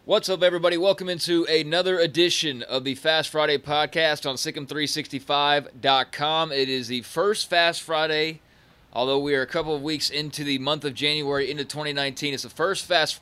What's up, everybody? Welcome into another edition of the Fast Friday podcast on Sikkim365.com. It is the first Fast Friday, although we are a couple of weeks into the month of January into 2019. It's the first Fast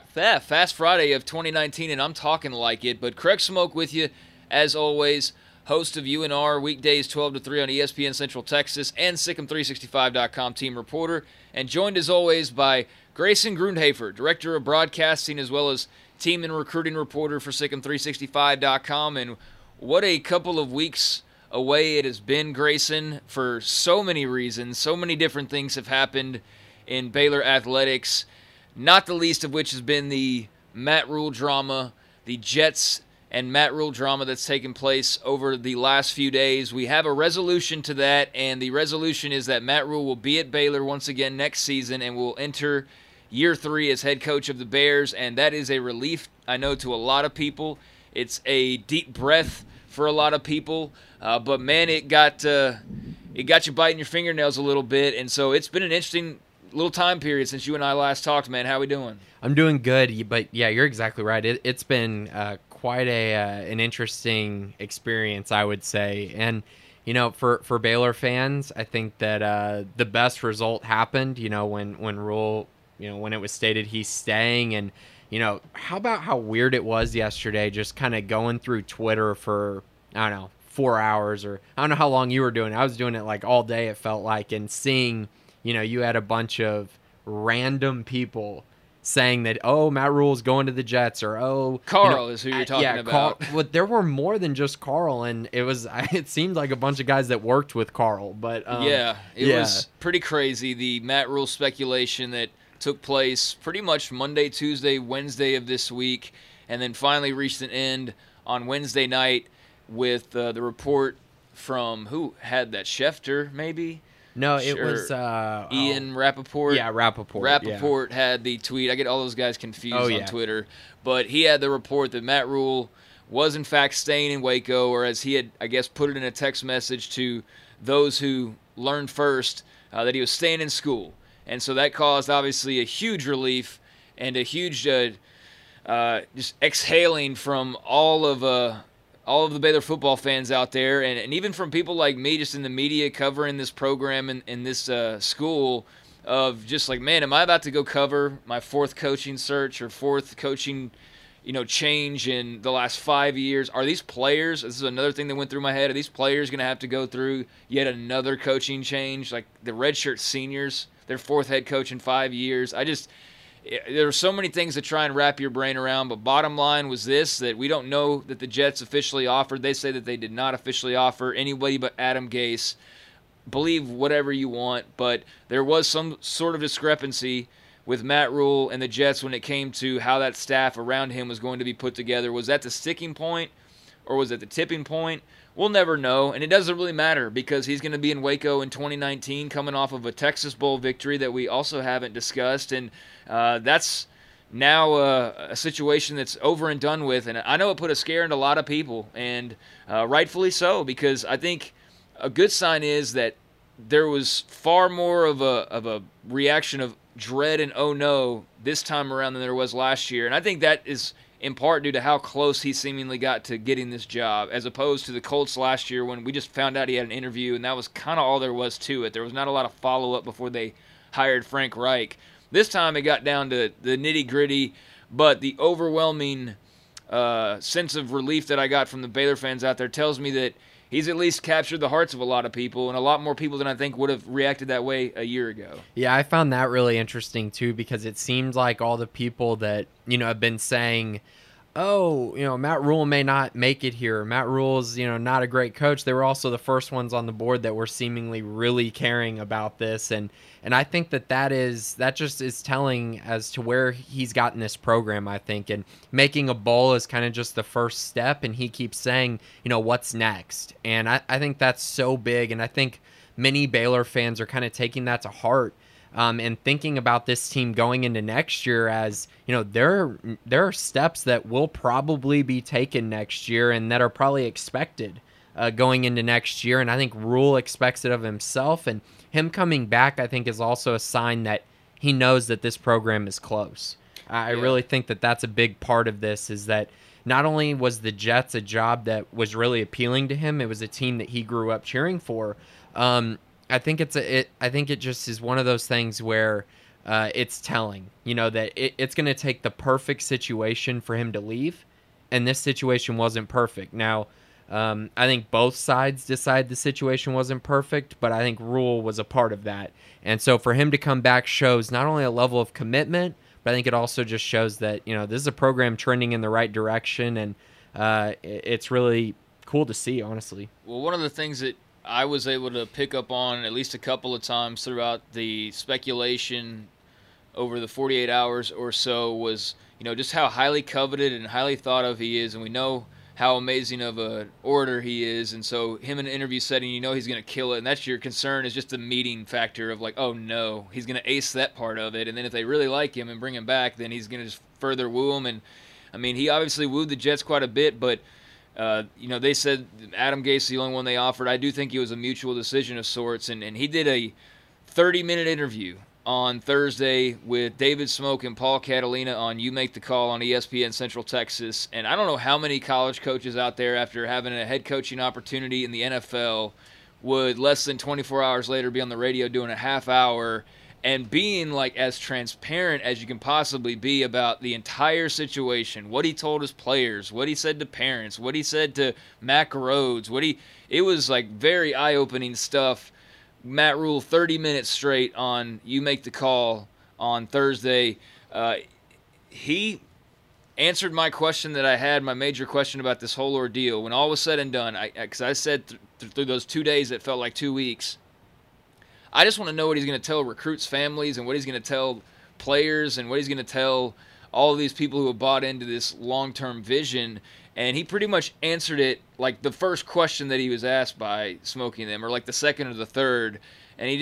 Friday of 2019, and I'm talking like it. But Craig Smoke with you, as always, host of UNR, weekdays 12 to 3 on ESPN Central Texas, and Sikkim365.com team reporter, and joined as always by Grayson Grundhafer, director of broadcasting as well as team and recruiting reporter for Sikkim365.com. And what a couple of weeks away it has been, Grayson, for so many reasons. So many different things have happened in Baylor athletics, not the least of which has been the Matt Rhule drama, the Jets and Matt Rhule drama that's taken place over the last few days. We have a resolution to that, and the resolution is that Matt Rhule will be at Baylor once again next season and will enter year 3 as head coach of the Bears, and that is a relief, I know, to a lot of people. It's a deep breath for a lot of people, but man, it got you biting your fingernails a little bit, and so it's been an interesting little time period since you and I last talked, man. How we doing? I'm doing good, but yeah, you're exactly right. It's been quite an interesting experience, I would say, and you know, for Baylor fans, I think that the best result happened, you know, when Rhule, you know, when it was stated he's staying. And, you know, how about how weird it was yesterday just kind of going through Twitter for, I don't know, 4 hours, or I don't know how long you were doing it. I was doing it like all day, it felt like, and seeing, you know, you had a bunch of random people saying that, oh, Matt Rhule's going to the Jets, or, oh, Carl is who you're talking about. Carl, but there were more than just Carl, and it seemed like a bunch of guys that worked with Carl. But it was pretty crazy, the Matt Rhule speculation that took place pretty much Monday, Tuesday, Wednesday of this week, and then finally reached an end on Wednesday night with the report from, who had that, Schefter, maybe? No, it was Ian Rappaport. Yeah, Rappaport. Rappaport had the tweet. I get all those guys confused on Twitter. But he had the report that Matt Rhule was, in fact, staying in Waco, or as he had, I guess, put it in a text message to those who learned first, that he was staying in school. And so that caused, obviously, a huge relief and a huge just exhaling from all of the Baylor football fans out there, and even from people like me just in the media covering this program in this school, of just like, man, am I about to go cover my fourth coaching search or fourth coaching, you know, change in the last 5 years? Are these players, this is another thing that went through my head, are these players going to have to go through yet another coaching change? Like the redshirt seniors, their fourth head coach in 5 years. There are so many things to try and wrap your brain around, but bottom line was this, that we don't know that the Jets officially offered. They say that they did not officially offer anybody but Adam Gase. Believe whatever you want, but there was some sort of discrepancy with Matt Rhule and the Jets when it came to how that staff around him was going to be put together. Was that the sticking point, or was it the tipping point? We'll never know, and it doesn't really matter because he's going to be in Waco in 2019 coming off of a Texas Bowl victory that we also haven't discussed, and that's now a situation that's over and done with. And I know it put a scare into a lot of people, and rightfully so, because I think a good sign is that there was far more of a reaction of dread and oh no this time around than there was last year, and I think that is in part due to how close he seemingly got to getting this job, as opposed to the Colts last year when we just found out he had an interview, and that was kind of all there was to it. There was not a lot of follow-up before they hired Frank Reich. This time it got down to the nitty-gritty, but the overwhelming sense of relief that I got from the Baylor fans out there tells me that he's at least captured the hearts of a lot of people, and a lot more people than I think would have reacted that way a year ago. Yeah, I found that really interesting too, because it seems like all the people that, you know, have been saying, oh, you know, Matt Rhule may not make it here, Matt Rhule's, you know, not a great coach, they were also the first ones on the board that were seemingly really caring about this. And I think that just is telling as to where he's gotten this program, I think. And making a bowl is kind of just the first step, and he keeps saying, you know, what's next? And I think that's so big, and I think many Baylor fans are kind of taking that to heart. And thinking about this team going into next year, as you know, there are steps that will probably be taken next year and that are probably expected going into next year. And I think Rhule expects it of himself, and him coming back, I think, is also a sign that he knows that this program is close. I really think that that's a big part of this, is that not only was the Jets a job that was really appealing to him, it was a team that he grew up cheering for. I think I think it just is one of those things where it's telling, that it's going to take the perfect situation for him to leave, and this situation wasn't perfect. Now, I think both sides decide the situation wasn't perfect, but I think Rhule was a part of that. And so for him to come back shows not only a level of commitment, but I think it also just shows that, this is a program trending in the right direction, and it's really cool to see, honestly. Well, one of the things that I was able to pick up on at least a couple of times throughout the speculation over the 48 hours or so was, just how highly coveted and highly thought of he is, and we know how amazing of an orator he is, and so him in an interview setting, he's going to kill it, and that's your concern, is just the meeting factor of like, oh no, he's going to ace that part of it, and then if they really like him and bring him back, then he's going to just further woo him. And I mean, he obviously wooed the Jets quite a bit, but they said Adam Gase is the only one they offered. I do think it was a mutual decision of sorts, and he did a 30-minute interview on Thursday with David Smoke and Paul Catalina on You Make the Call on ESPN Central Texas. And I don't know how many college coaches out there, after having a head coaching opportunity in the NFL, would less than 24 hours later be on the radio doing a half hour and being like as transparent as you can possibly be about the entire situation, what he told his players, what he said to parents, what he said to Mack Rhodes, it was like very eye-opening stuff. Matt Rhule, 30 minutes straight on You Make the Call on Thursday. He answered my question that I had, my major question about this whole ordeal. When all was said and done, because I said through those 2 days that felt like 2 weeks, I just want to know what he's going to tell recruits' families and what he's going to tell players and what he's going to tell all of these people who have bought into this long-term vision. And he pretty much answered it like the first question that he was asked by Smoking them, or like the second or the third. And he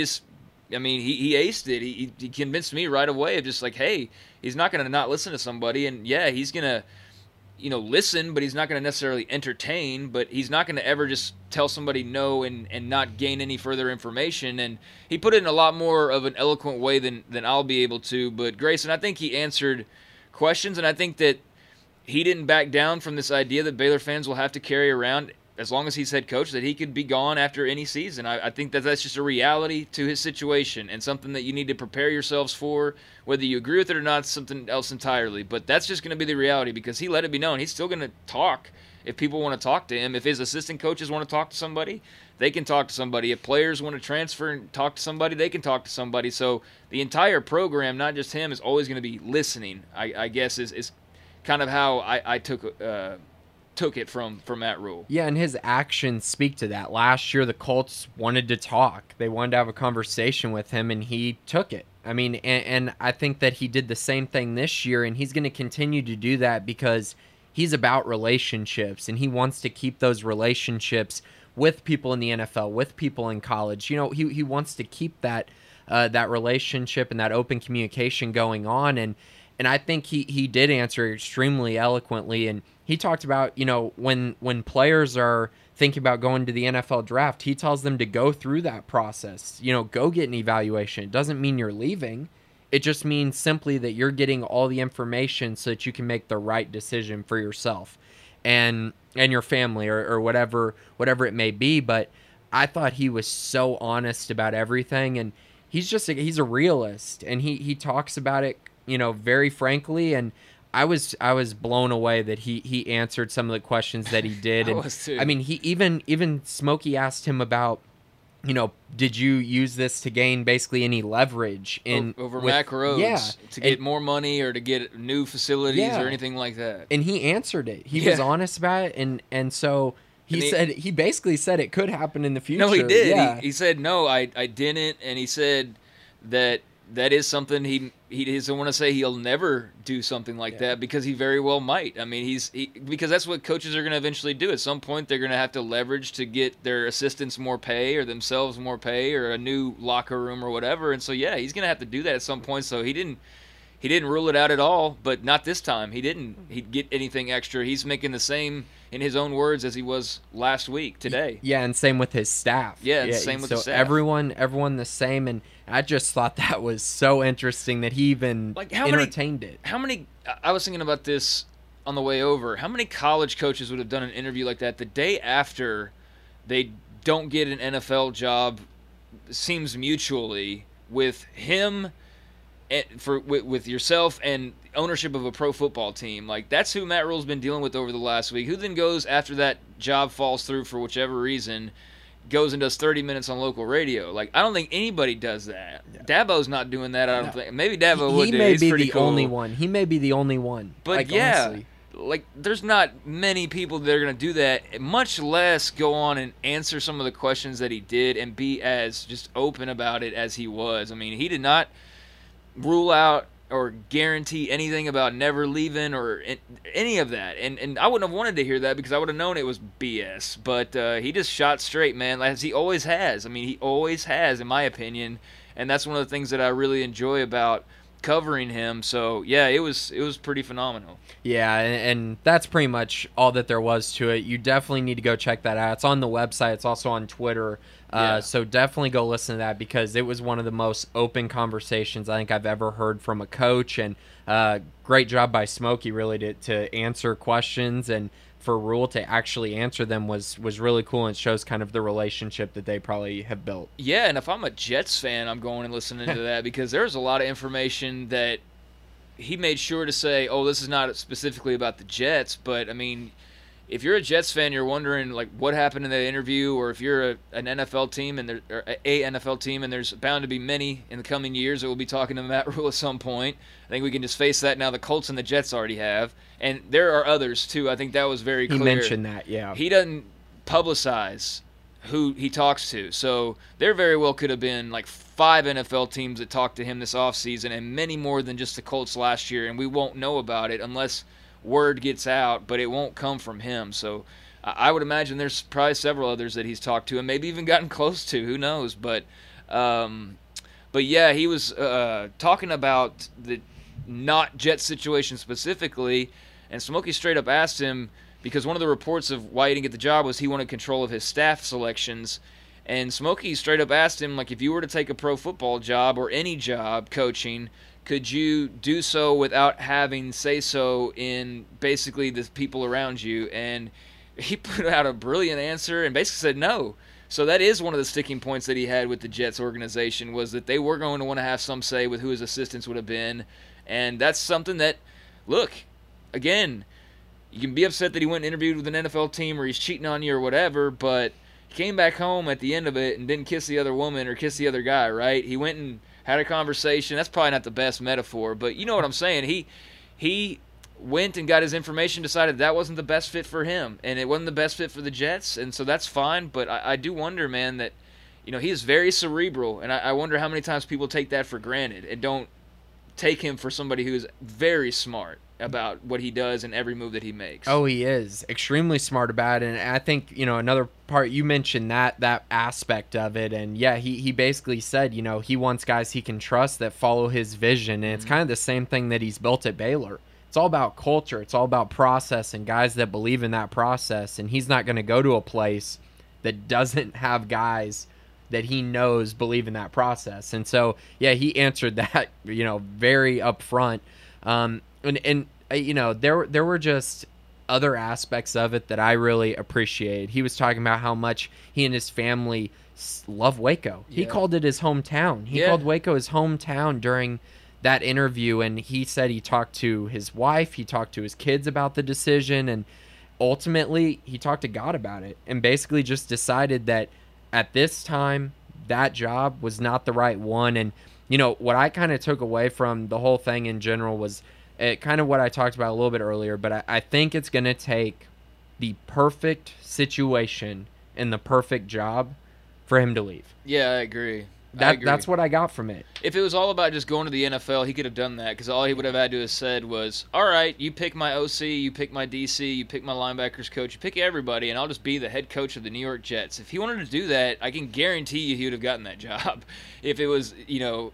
aced it. He convinced me right away of just like, hey, he's not going to not listen to somebody. And yeah, he's going to, listen, but he's not going to necessarily entertain, but he's not going to ever just tell somebody no and not gain any further information. And he put it in a lot more of an eloquent way than I'll be able to. But Grayson, I think he answered questions, and I think that he didn't back down from this idea that Baylor fans will have to carry around, as long as he's head coach, that he could be gone after any season. I think that that's just a reality to his situation and something that you need to prepare yourselves for. Whether you agree with it or not, it's something else entirely. But that's just going to be the reality, because he let it be known. He's still going to talk if people want to talk to him. If his assistant coaches want to talk to somebody, they can talk to somebody. If players want to transfer and talk to somebody, they can talk to somebody. So the entire program, not just him, is always going to be listening, I guess, is kind of how I took it from Matt Rhule. Yeah, and his actions speak to that. Last year, the Colts wanted to talk. They wanted to have a conversation with him, and he took it. I mean, and I think that he did the same thing this year, and he's going to continue to do that because he's about relationships, and he wants to keep those relationships with people in the NFL, with people in college. He wants to keep that relationship and that open communication going on, and I think he did answer extremely eloquently. And he talked about, when players are thinking about going to the NFL draft, he tells them to go through that process. Go get an evaluation. It doesn't mean you're leaving. It just means simply that you're getting all the information so that you can make the right decision for yourself and your family or whatever it may be. But I thought he was so honest about everything, and he's a realist, and he talks about it very frankly, and I was blown away that he answered some of the questions that he did. And I was too. I mean, he even Smokey asked him about, did you use this to gain basically any leverage over Mack Rhodes, to get more money or to get new facilities or anything like that? And he answered it. He was honest about it, and so he basically said it could happen in the future. No, he did. Yeah. He said no, I didn't, and he said that is something he doesn't want to say he'll never do something like that, because he very well might. I mean, because that's what coaches are going to eventually do. At some point, they're going to have to leverage to get their assistants more pay or themselves more pay or a new locker room or whatever. And so, yeah, he's going to have to do that at some point. So he didn't he didn't rule it out at all, but not this time. He'd get anything extra. He's making the same, in his own words, as he was last week, today. Yeah, and same with his staff. Yeah, same with the staff. Everyone the same, and I just thought that was so interesting that he even entertained it. How many, I was thinking about this on the way over, how many college coaches would have done an interview like that the day after they don't get an NFL job, seems mutually, with him, with yourself and ownership of a pro football team? Like, that's who Matt Rhule's been dealing with over the last week. Who then goes, after that job falls through for whichever reason, goes and does 30 minutes on local radio? Like, I don't think anybody does that. Yeah. Dabo's not doing that. I don't think. Maybe Dabo would do. He may be the only one. He may be the only one. But honestly, like, there's not many people that are going to do that, much less go on and answer some of the questions that he did and be as just open about it as he was. I mean, he did not rule out or guarantee anything about never leaving or any of that. And I wouldn't have wanted to hear that because I would have known it was BS. But he just shot straight, man, as he always has. I mean, he always has, in my opinion. And that's one of the things that I really enjoy about covering him. So, yeah, it was pretty phenomenal. Yeah, and that's pretty much all that there was to it. You definitely need to go check that out. It's on the website. It's also on Twitter. So definitely go listen to that because it was one of the most open conversations I think I've ever heard from a coach. And great job by Smokey, really, to answer questions, and for Rhule to actually answer them was really cool, and it shows kind of the relationship that they probably have built. Yeah, and if I'm a Jets fan, I'm going and listening to that because there's a lot of information that he made sure to say, oh, this is not specifically about the Jets, but, I mean, if you're a Jets fan, you're wondering, like, what happened in that interview, or if you're an NFL team and NFL team, and there's bound to be many in the coming years that will be talking to Matt Rhule at some point. I think we can just face that now. The Colts and the Jets already have, and there are others too. I think that was very clear. He mentioned that, yeah. He doesn't publicize who he talks to, so there very well could have been like 5 NFL teams that talked to him this offseason, and many more than just the Colts last year, and we won't know about it unless word gets out, but it won't come from him. So I would imagine there's probably several others that he's talked to and maybe even gotten close to. Who knows? But yeah, he was talking about the not Jet situation specifically, and Smokey straight up asked him, because one of the reports of why he didn't get the job was he wanted control of his staff selections. And Smokey straight up asked him, like, if you were to take a pro football job or any job coaching, could you do so without having say-so in basically the people around you? And he put out a brilliant answer and basically said no. So that is one of the sticking points that he had with the Jets organization, was that they were going to want to have some say with who his assistants would have been. And that's something that, look, again, you can be upset that he went and interviewed with an NFL team or he's cheating on you or whatever, but he came back home at the end of it and didn't kiss the other woman or kiss the other guy, right? He went and had a conversation. That's probably not the best metaphor, but you know what I'm saying. He went and got his information, decided that wasn't the best fit for him, and it wasn't the best fit for the Jets, and so that's fine. But I do wonder, man, that, you know, he is very cerebral, and I wonder how many times people take that for granted and don't take him for somebody who is very smart about what he does and every move that he makes. Oh, he is extremely smart about it. And I think, you know, another part, you mentioned that aspect of it. And yeah, he basically said, you know, he wants guys he can trust that follow his vision. And it's kind of the same thing that he's built at Baylor. It's all about culture. It's all about process and guys that believe in that process. And he's not going to go to a place that doesn't have guys that he knows believe in that process. And so, yeah, he answered that, you know, very upfront. And you know, there were just other aspects of it that I really appreciated. He was talking about how much he and his family love Waco. Yeah. He called it his hometown. He called Waco his hometown during that interview, and he said he talked to his wife, he talked to his kids about the decision, and ultimately he talked to God about it and basically just decided that at this time that job was not the right one. And, you know, what I kind of took away from the whole thing in general was kind of what I talked about a little bit earlier, but I think it's going to take the perfect situation and the perfect job for him to leave. Yeah, I agree. That's what I got from it. If it was all about just going to the NFL, he could have done that, because all he would have had to have said was, all right, you pick my OC, you pick my DC, you pick my linebackers coach, you pick everybody, and I'll just be the head coach of the New York Jets. If he wanted to do that, I can guarantee you he would have gotten that job. If it was, you know,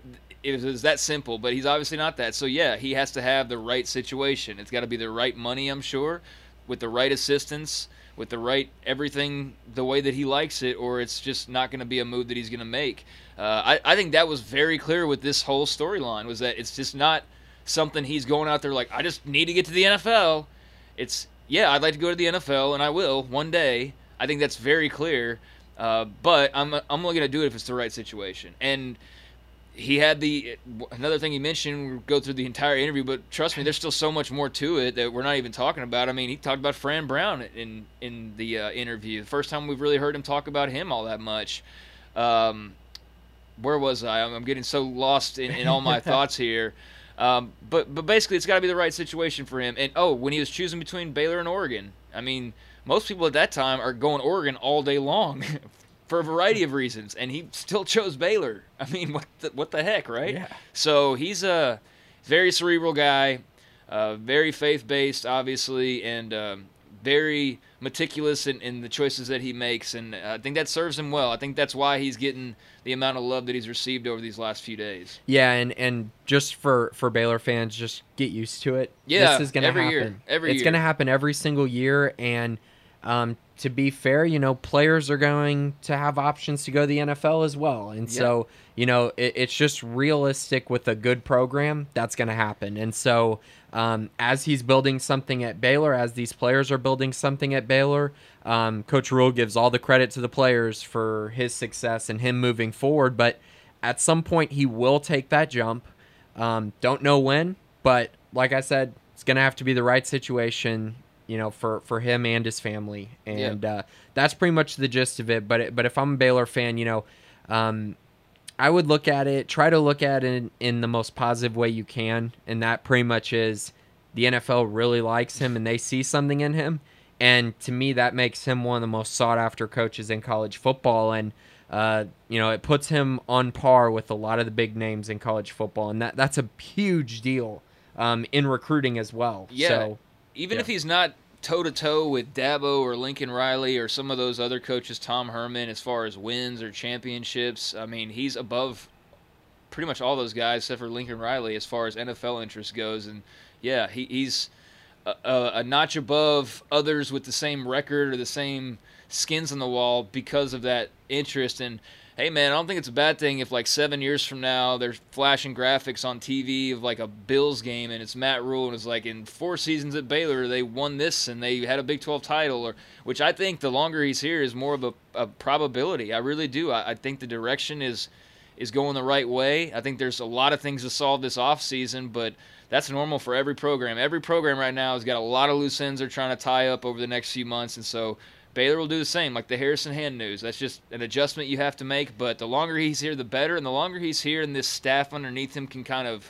it was that simple, but he's obviously not that. So, yeah, he has to have the right situation. It's got to be the right money, I'm sure, with the right assistants, with the right everything the way that he likes it, or it's just not going to be a move that he's going to make. I think that was very clear with this whole storyline, was that it's just not something he's going out there like, I just need to get to the NFL. It's, yeah, I'd like to go to the NFL, and I will one day. I think that's very clear. But I'm only going to do it if it's the right situation. And he had another thing he mentioned, we'll go through the entire interview, but trust me, there's still so much more to it that we're not even talking about. I mean, he talked about Fran Brown in the interview. The first time we've really heard him talk about him all that much. Where was I? I'm getting so lost in all my thoughts here. But basically, it's got to be the right situation for him. And, when he was choosing between Baylor and Oregon, I mean, most people at that time are going Oregon all day long for a variety of reasons, and he still chose Baylor. I mean, what the heck, right? Yeah. So he's a very cerebral guy, very faith-based, obviously, and very meticulous in the choices that he makes, and I think that serves him well. I think that's why he's getting the amount of love that he's received over these last few days. Yeah, and just for Baylor fans, just get used to it. Yeah, this is going to happen. It's going to happen every single year, and to be fair, players are going to have options to go to the NFL as well. And so, it's just realistic with a good program, that's going to happen. And so as he's building something at Baylor, as these players are building something at Baylor, Coach Rhule gives all the credit to the players for his success and him moving forward. But at some point, he will take that jump. Don't know when, but like I said, it's going to have to be the right situation, for him and his family. And that's pretty much the gist of it. But if I'm a Baylor fan, I would try to look at it in the most positive way you can. And that pretty much is the NFL really likes him and they see something in him. And to me, that makes him one of the most sought after coaches in college football. And, it puts him on par with a lot of the big names in college football. And that's a huge deal in recruiting as well. Yeah. So, even if he's not toe-to-toe with Dabo or Lincoln Riley or some of those other coaches, Tom Herman, as far as wins or championships, I mean, he's above pretty much all those guys except for Lincoln Riley as far as NFL interest goes. And, yeah, he's a notch above others with the same record or the same skins on the wall because of that interest. And, hey, man, I don't think it's a bad thing if, 7 years from now, they're flashing graphics on TV of, a Bills game, and it's Matt Rhule, and it's in 4 seasons at Baylor, they won this, and they had a Big 12 title, which I think the longer he's here is more of a probability. I really do. I think the direction is going the right way. I think there's a lot of things to solve this offseason, but that's normal for every program. Every program right now has got a lot of loose ends they're trying to tie up over the next few months, and so Baylor will do the same, like the Harrison Hand news. That's just an adjustment you have to make, but the longer he's here, the better, and the longer he's here and this staff underneath him can kind of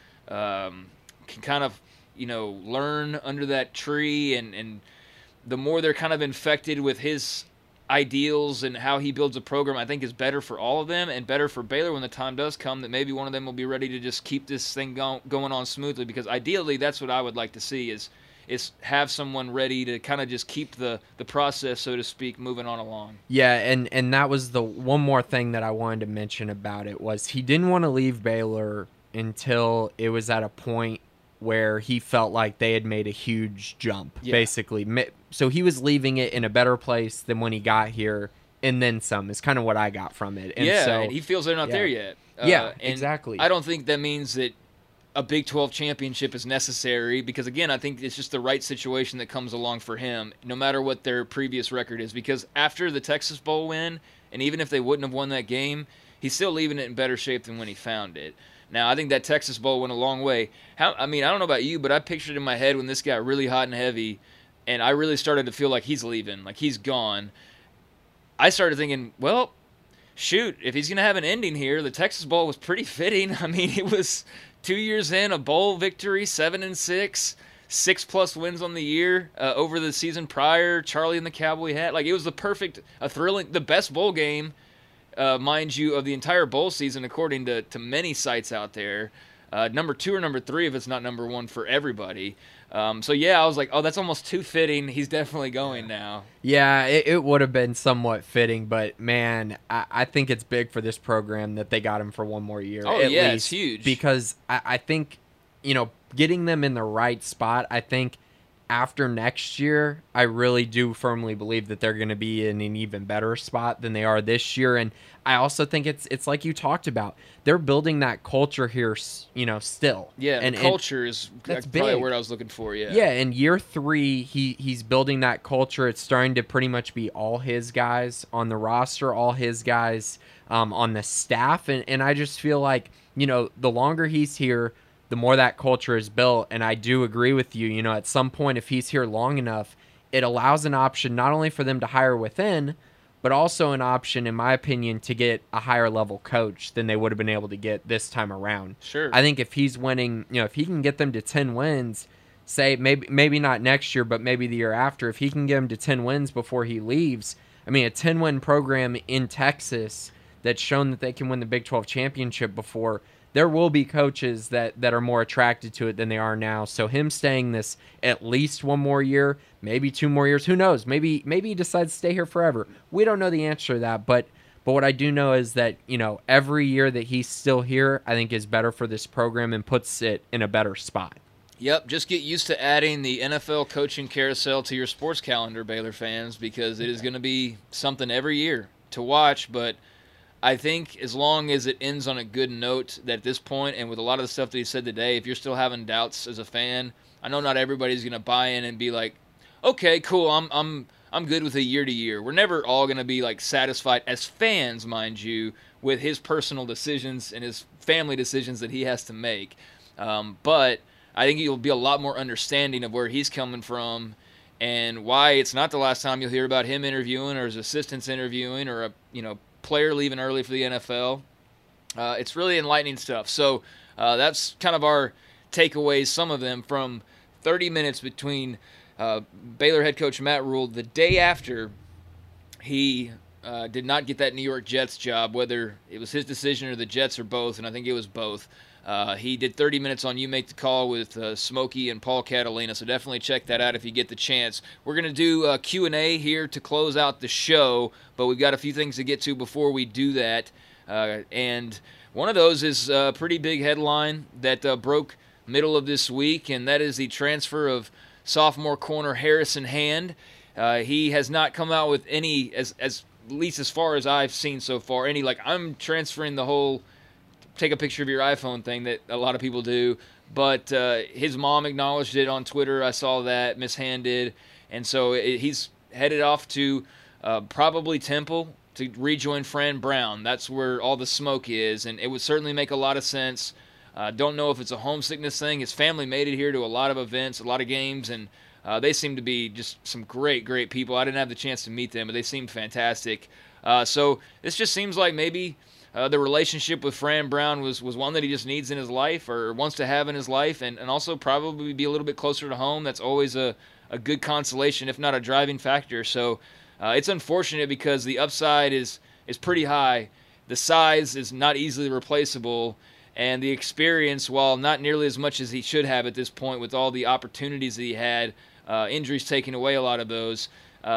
learn under that tree, and the more they're kind of infected with his ideals and how he builds a program, I think is better for all of them and better for Baylor when the time does come that maybe one of them will be ready to just keep this thing going on smoothly, because ideally that's what I would like to see is have someone ready to kind of just keep the process, so to speak, moving on along. Yeah, and that was the one more thing that I wanted to mention about it was he didn't want to leave Baylor until it was at a point where he felt like they had made a huge jump, basically. So he was leaving it in a better place than when he got here, and then some is kind of what I got from it. And and he feels they're not there yet. Exactly. I don't think that means that a Big 12 championship is necessary because, again, I think it's just the right situation that comes along for him, no matter what their previous record is. Because after the Texas Bowl win, and even if they wouldn't have won that game, he's still leaving it in better shape than when he found it. Now, I think that Texas Bowl went a long way. I don't know about you, but I pictured in my head when this got really hot and heavy, and I really started to feel like he's leaving, like he's gone. I started thinking, well, shoot, if he's going to have an ending here, the Texas Bowl was pretty fitting. I mean, it was 2 years in, a bowl victory, 7-6, 6+ wins on the year over the season prior, Charlie in the cowboy hat. It was the best bowl game, mind you, of the entire bowl season, according to many sites out there. number 2 or number 3 if it's not number 1 for everybody. So yeah, I was like, oh, that's almost too fitting. He's definitely going now. Yeah, it would have been somewhat fitting, but man, I think it's big for this program that they got him for one more year. Oh, yeah, it's huge. Because I think, getting them in the right spot, I think after next year, I really do firmly believe that they're going to be in an even better spot than they are this year. And I also think it's like you talked about. They're building that culture here, still. Yeah, and culture is that's probably big. the word I was looking for, yeah. Yeah, in year 3, he's building that culture. It's starting to pretty much be all his guys on the roster, all his guys on the staff. And I just feel like, the longer he's here, the more that culture is built. And I do agree with you. At some point, if he's here long enough, it allows an option not only for them to hire within, but also an option, in my opinion, to get a higher level coach than they would have been able to get this time around. Sure. I think if he's winning, if he can get them to 10 wins, say maybe not next year, but maybe the year after, if he can get them to 10 wins before he leaves, a 10-win program in Texas that's shown that they can win the Big 12 championship before, there will be coaches that are more attracted to it than they are now. So him staying this at least one more year, maybe 2 more years, who knows? Maybe he decides to stay here forever. We don't know the answer to that, but what I do know is that, every year that he's still here, I think is better for this program and puts it in a better spot. Yep, just get used to adding the NFL coaching carousel to your sports calendar, Baylor fans, because it is going to be something every year to watch, but I think as long as it ends on a good note, that at this point, and with a lot of the stuff that he said today, if you're still having doubts as a fan, I know not everybody's going to buy in and be like, okay, cool, I'm good with a year to year. We're never all going to be like satisfied as fans, mind you, with his personal decisions and his family decisions that he has to make. But I think you'll be a lot more understanding of where he's coming from and why it's not the last time you'll hear about him interviewing or his assistants interviewing or a player leaving early for the NFL. It's really enlightening stuff. So that's kind of our takeaways, some of them from 30 minutes between Baylor head coach Matt Rhule the day after he did not get that New York Jets job, whether it was his decision or the Jets or both, and I think it was both. He did 30 minutes on You Make the Call with Smokey and Paul Catalina, so definitely check that out if you get the chance. We're going to do Q&A here to close out the show, but we've got a few things to get to before we do that. And one of those is a pretty big headline that broke middle of this week, and that is the transfer of sophomore corner Harrison Hand. He has not come out with any, as least as far as I've seen so far, any like, I'm transferring the whole take a picture of your iPhone thing that a lot of people do, but his mom acknowledged it on Twitter. I saw that, Miss Hand did, and so he's headed off to probably Temple to rejoin Fran Brown. That's where all the smoke is, and it would certainly make a lot of sense. Don't know if it's a homesickness thing. His family made it here to a lot of events, a lot of games, and they seem to be just some great people. I didn't have the chance to meet them, but they seemed fantastic. So this just seems like maybe the relationship with Fran Brown was one that he just needs in his life or wants to have in his life, and also probably be a little bit closer to home. That's always a good consolation, if not a driving factor. So it's unfortunate because the upside is pretty high. The size is not easily replaceable, and the experience, while not nearly as much as he should have at this point with all the opportunities that he had, injuries taking away a lot of those,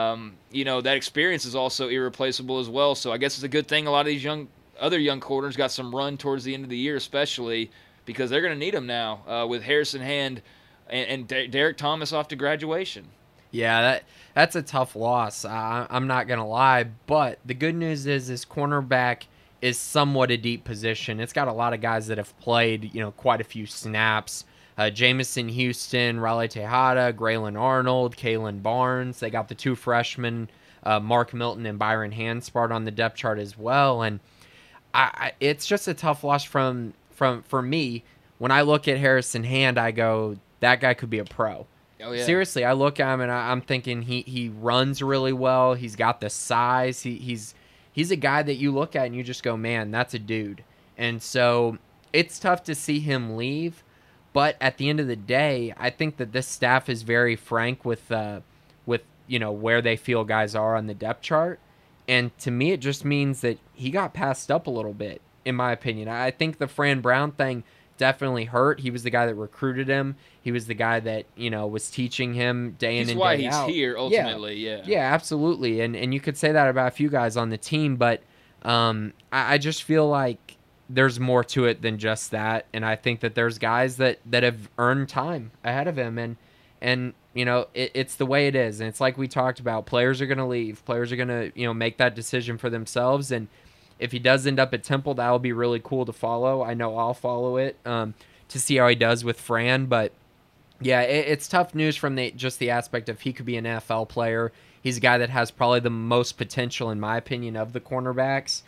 that experience is also irreplaceable as well. So I guess it's a good thing a lot of these other young corners got some run towards the end of the year, especially because they're going to need them now with Harrison Hand and Derek Thomas off to graduation. Yeah, that's a tough loss. I'm not going to lie, but the good news is this cornerback is somewhat a deep position. It's got a lot of guys that have played, quite a few snaps. Jamison Houston, Raleigh Tejada, Graylin Arnold, Kalen Barnes. They got the 2 freshmen, Mark Milton and Byron Hanspard on the depth chart as well, and it's just a tough loss for me. When I look at Harrison Hand, I go, that guy could be a pro. Oh, yeah. Seriously, I look at him and I'm thinking he runs really well. He's got the size. He's a guy that you look at and you just go, man, that's a dude. And so it's tough to see him leave. But at the end of the day, I think that this staff is very frank with where they feel guys are on the depth chart. And to me, it just means that he got passed up a little bit, in my opinion. I think the Fran Brown thing definitely hurt. He was the guy that recruited him. He was the guy that, was teaching him day in and day out. He's why he's here, ultimately, yeah. Yeah, absolutely. And you could say that about a few guys on the team, but I just feel like there's more to it than just that. And I think that there's guys that have earned time ahead of him. And it's the way it is. And it's like we talked about. Players are going to leave. Players are going to, make that decision for themselves. And if he does end up at Temple, that'll be really cool to follow. I know I'll follow it to see how he does with Fran. But, yeah, it's tough news from just the aspect of he could be an NFL player. He's a guy that has probably the most potential, in my opinion, of the cornerbacks.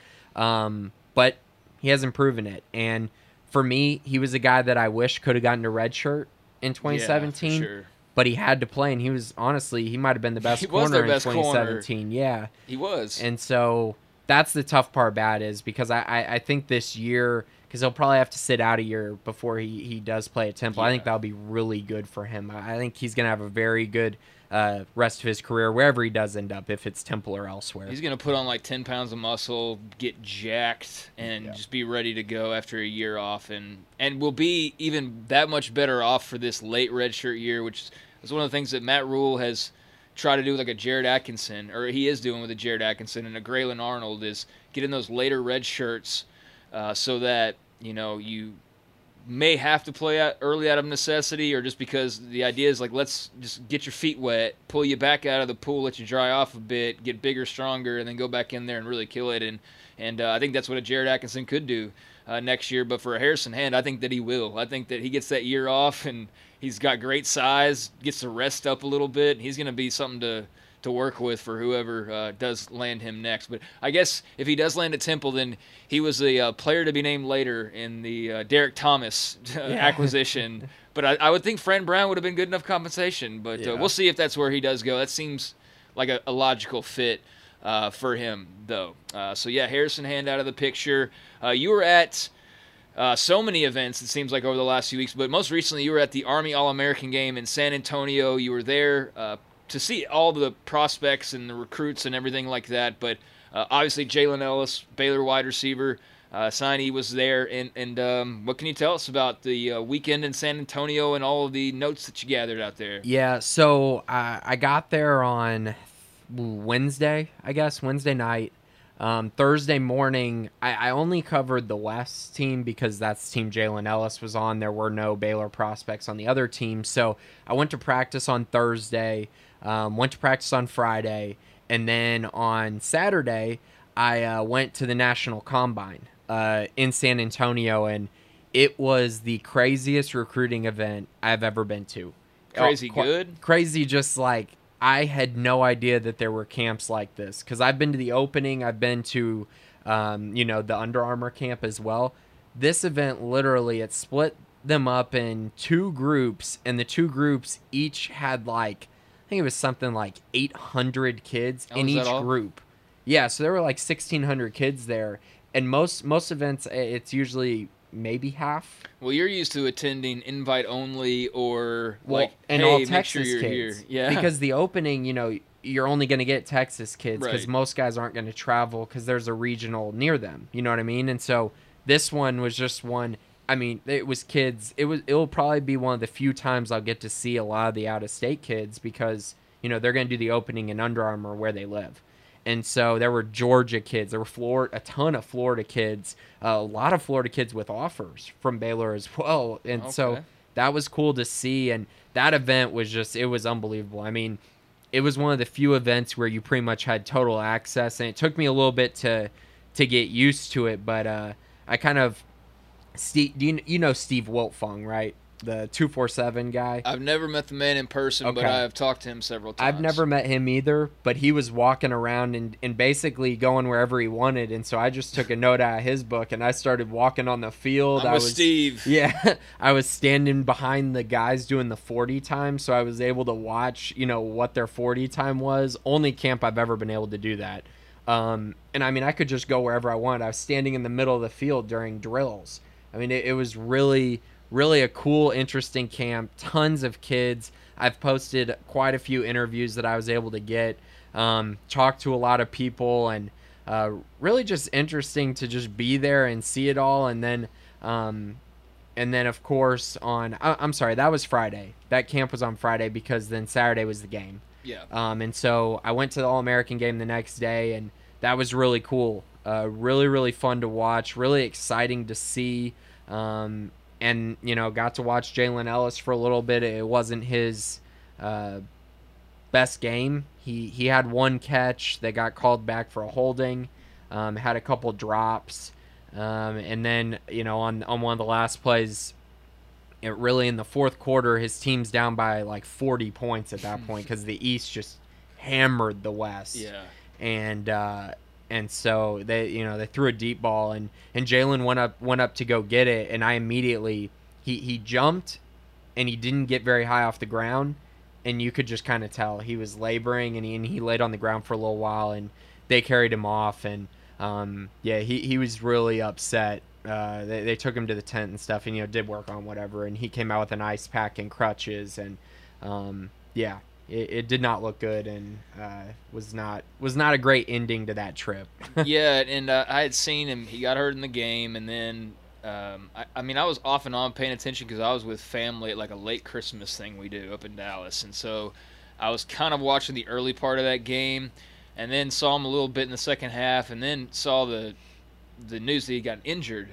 But he hasn't proven it. And for me, he was a guy that I wish could have gotten a red shirt in 2017. Yeah, for sure. But he had to play, and he was, honestly, he might have been the best corner in 2017. Corner. Yeah. He was. And so that's the tough part about it, is because I think this year, because he'll probably have to sit out a year before he does play at Temple. Yeah. I think that'll be really good for him. I think he's going to have a very good rest of his career, wherever he does end up, if it's Temple or elsewhere. He's going to put on like 10 pounds of muscle, get jacked, and just be ready to go after a year off. And will be even that much better off for this late redshirt year, which is one of the things that Matt Rule has tried to do with like a Jared Atkinson, or he is doing with a Jared Atkinson and a Graylin Arnold, is getting those later red shirts so that, you may have to play out early out of necessity, or just because the idea is like, let's just get your feet wet, pull you back out of the pool, let you dry off a bit, get bigger, stronger, and then go back in there and really kill it. And I think that's what a Jared Atkinson could do next year. But for a Harrison Hand, I think that he will. I think that he gets that year off, and he's got great size, gets to rest up a little bit. He's going to be something to work with for whoever does land him next. But I guess if he does land at Temple, then he was a player to be named later in the Derek Thomas acquisition. But I would think Fran Brown would have been good enough compensation. But we'll see if that's where he does go. That seems like a logical fit for him, though. So, Harrison Hand out of the picture. You were at so many events, it seems like, over the last few weeks. But most recently, you were at the Army All-American game in San Antonio. You were there to see all the prospects and the recruits and everything like that. But obviously, Jalen Ellis, Baylor wide receiver, signee, was there. And what can you tell us about the weekend in San Antonio and all of the notes that you gathered out there? Yeah, so I got there on Wednesday night. Thursday morning, I only covered the West team because that's the team Jalen Ellis was on. There were no Baylor prospects on the other team. So I went to practice on Thursday, went to practice on Friday, and then on Saturday, I went to the National Combine in San Antonio, and it was the craziest recruiting event I've ever been to. Crazy good? Crazy, just like, I had no idea that there were camps like this, because I've been to the opening, I've been to, the Under Armour camp as well. This event, literally, it split them up in two groups, and the two groups each had I think it was something like 800 kids in each group. Yeah, so there were like 1,600 kids there, and most events, it's usually maybe half. Well, you're used to attending invite only, or and hey, all make Texas sure you're kids. Here. Yeah, because the opening, you're only going to get Texas kids, because most guys aren't going to travel because there's a regional near them. You know what I mean? And so this one was just one. I mean, it was kids. It'll probably be one of the few times I'll get to see a lot of the out-of-state kids, because they're going to do the opening in Under Armour where they live. And so there were Georgia kids, there were a ton of Florida kids, a lot of Florida kids with offers from Baylor as well. And so that was cool to see. And that event was it was unbelievable. I mean, it was one of the few events where you pretty much had total access, and it took me a little bit to get used to it. But I kind of, Steve, you know Steve Wiltfong, right? The 247 guy. I've never met the man in person, but I've talked to him several times. I've never met him either, but he was walking around and basically going wherever he wanted, and so I just took a note out of his book, and I started walking on the field. I was Steve. Yeah, I was standing behind the guys doing the 40 time, so I was able to watch, what their 40 time was. Only camp I've ever been able to do that. And I mean, I could just go wherever I wanted. I was standing in the middle of the field during drills. I mean, it was really a cool, interesting camp. Tons of kids. I've posted quite a few interviews that I was able to get, talked to a lot of people, and really just interesting to just be there and see it all. And then And then, of course, I'm sorry, that was Friday. That camp was on Friday because then Saturday was the game. Yeah. And so I went to the All-American game the next day, and that was really cool. Really, really fun to watch. Really exciting to see. And, got to watch Jalen Ellis for a little bit. It wasn't his best game. He had one catch that got called back for a holding. Had a couple drops. And then, on one of the last plays, in the fourth quarter, his team's down by like 40 points at that point because the East just hammered the West. Yeah. And so they threw a deep ball and Jalen went up to go get it, and I immediately he jumped and he didn't get very high off the ground, and you could just kind of tell he was laboring, and he laid on the ground for a little while, and they carried him off, and he was really upset. They took him to the tent and stuff, and did work on whatever, and he came out with an ice pack and crutches, and it did not look good, and was not a great ending to that trip. Yeah, and I had seen him. He got hurt in the game, and then I was off and on paying attention because I was with family at like a late Christmas thing we do up in Dallas, and so I was kind of watching the early part of that game. And then saw him a little bit in the second half, and then saw the news that he got injured.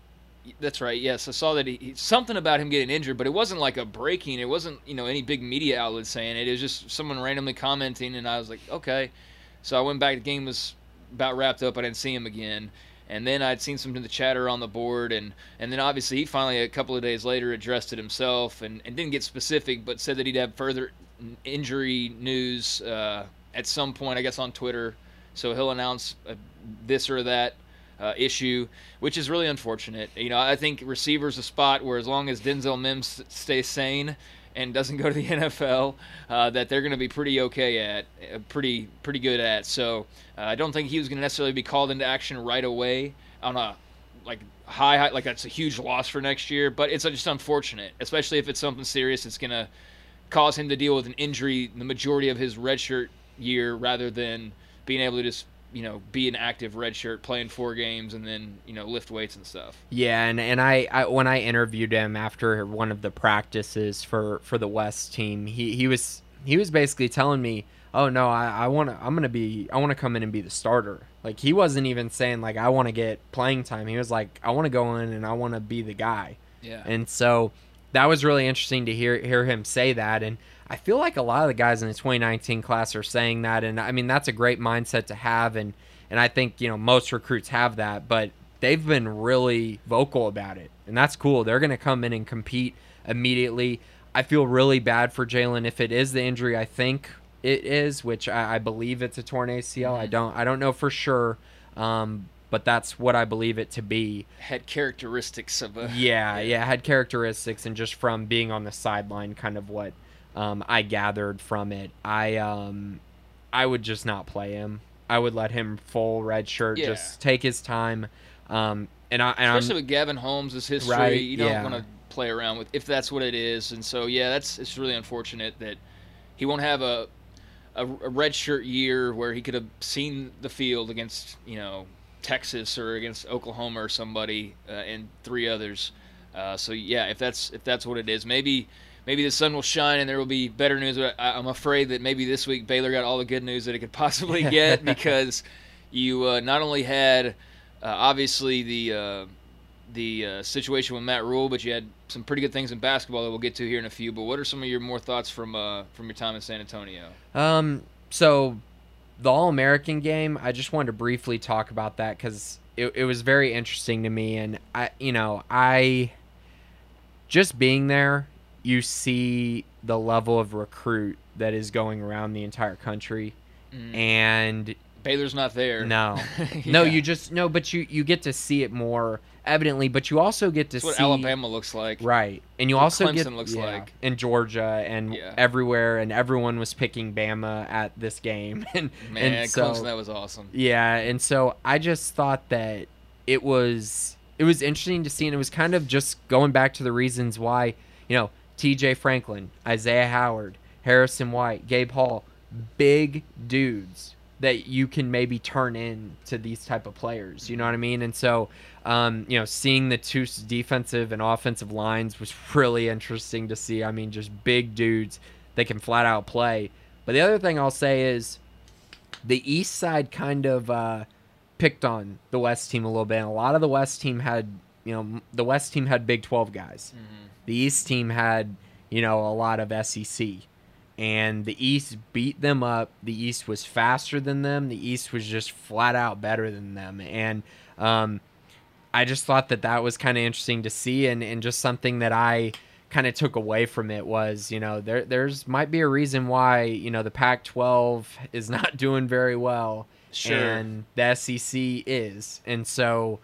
That's right, yes. I saw that something about him getting injured, but it wasn't like a breaking. It wasn't, any big media outlet saying it. It was just someone randomly commenting, and I was like, okay. So I went back. The game was about wrapped up. I didn't see him again. And then I'd seen some of the chatter on the board, and then obviously he finally, a couple of days later, addressed it himself and didn't get specific, but said that he'd have further injury news at some point, I guess, on Twitter. So he'll announce this or that issue, which is really unfortunate. I think receiver's a spot where as long as Denzel Mims stays sane and doesn't go to the NFL, that they're going to be pretty okay at, pretty good at. So I don't think he was going to necessarily be called into action right away on a high, like that's a huge loss for next year. But it's just unfortunate, especially if it's something serious. It's going to cause him to deal with an injury the majority of his redshirt year rather than being able to just be an active redshirt playing 4 games and then lift weights and stuff. Yeah, and I when I interviewed him after one of the practices for the West team, he was basically telling me, oh no, I want to come in and be the starter. Like, he wasn't even saying like I want to get playing time. He was like, I want to go in and I want to be the guy. Yeah. And so that was really interesting to hear him say that, and I feel like a lot of the guys in the 2019 class are saying that, and I mean that's a great mindset to have, and I think most recruits have that, but they've been really vocal about it, and that's cool. They're going to come in and compete immediately. I feel really bad for Jalen if it is the injury I think it is, which I believe it's a torn ACL. Mm-hmm. I don't know for sure, but that's what I believe it to be. Had characteristics of a had characteristics, and just from being on the sideline, kind of what I gathered from it. I would just not play him. I would let him full red shirt, just take his time. Especially with Gavin Holmes' history, right, you don't want to play around with if that's what it is. And so it's really unfortunate that he won't have a red shirt year where he could have seen the field against Texas or against Oklahoma or somebody and 3 others. If that's what it is, maybe the sun will shine and there will be better news. But I'm afraid that maybe this week Baylor got all the good news that it could possibly get because you not only had obviously the situation with Matt Rule, but you had some pretty good things in basketball that we'll get to here in a few. But what are some of your more thoughts from your time in San Antonio? So the All-American game, I just wanted to briefly talk about that because it was very interesting to me, and I just being there, you see the level of recruit that is going around the entire country, and Baylor's not there. No, but you get to see it more evidently, but you also get to see what Alabama looks like, right? And you also Clemson looks like in Georgia and everywhere, and everyone was picking Bama at this game, and so Clemson, that was awesome. Yeah, and so I just thought that it was interesting to see, and it was kind of just going back to the reasons why T.J. Franklin, Isaiah Howard, Harrison White, Gabe Hall, big dudes that you can maybe turn into these type of players. You know what I mean? And so, seeing the two defensive and offensive lines was really interesting to see. I mean, just big dudes that can flat out play. But the other thing I'll say is the East side kind of picked on the West team a little bit. And a lot of the West team had, the West team had Big 12 guys. Mm-hmm. The East team had, a lot of SEC. And the East beat them up. The East was faster than them. The East was just flat out better than them. And I just thought that was kind of interesting to see, and just something that I kind of took away from it was, there's might be a reason why, the Pac-12 is not doing very well. Sure. And the SEC is. And so,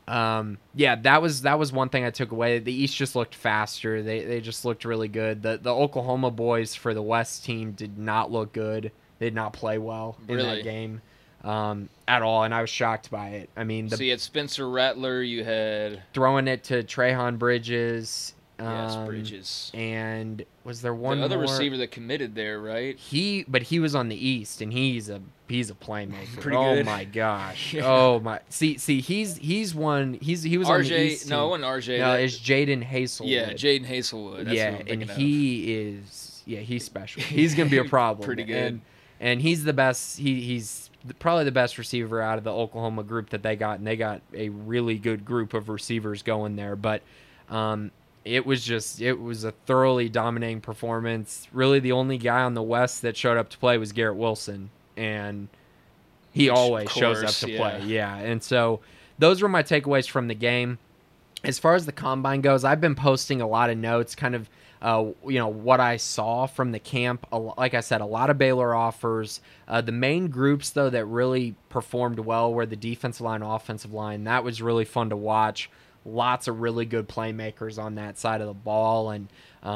that was one thing I took away. The East just looked faster. They just looked really good. The Oklahoma boys for the West team did not look good. They did not play well in that game at all, and I was shocked by it. I mean, so you had Spencer Rattler, you had throwing it to Trejon Bridges. Yes, Bridges. And was there one the other more receiver that committed there, right? He was on the East, and he's a playmaker. Pretty good. Oh my gosh. Yeah. Oh my. See, he was on the East team. No, it wasn't RJ. No, it's Jaden Hazelwood. Yeah, Jaden Hazelwood. That's what I'm thinking and he's special. He's gonna be a problem. Pretty good. And he's the best. He's probably the best receiver out of the Oklahoma group that they got, and they got a really good group of receivers going there. But it was a thoroughly dominating performance. Really, the only guy on the West that showed up to play was Garrett Wilson, and he always shows up to play. Yeah, and so those were my takeaways from the game. As far as the combine goes, I've been posting a lot of notes, kind of what I saw from the camp. Like I said, a lot of Baylor offers. The main groups, though, that really performed well were the defensive line, offensive line. That was really fun to watch. Lots of really good playmakers on that side of the ball. And,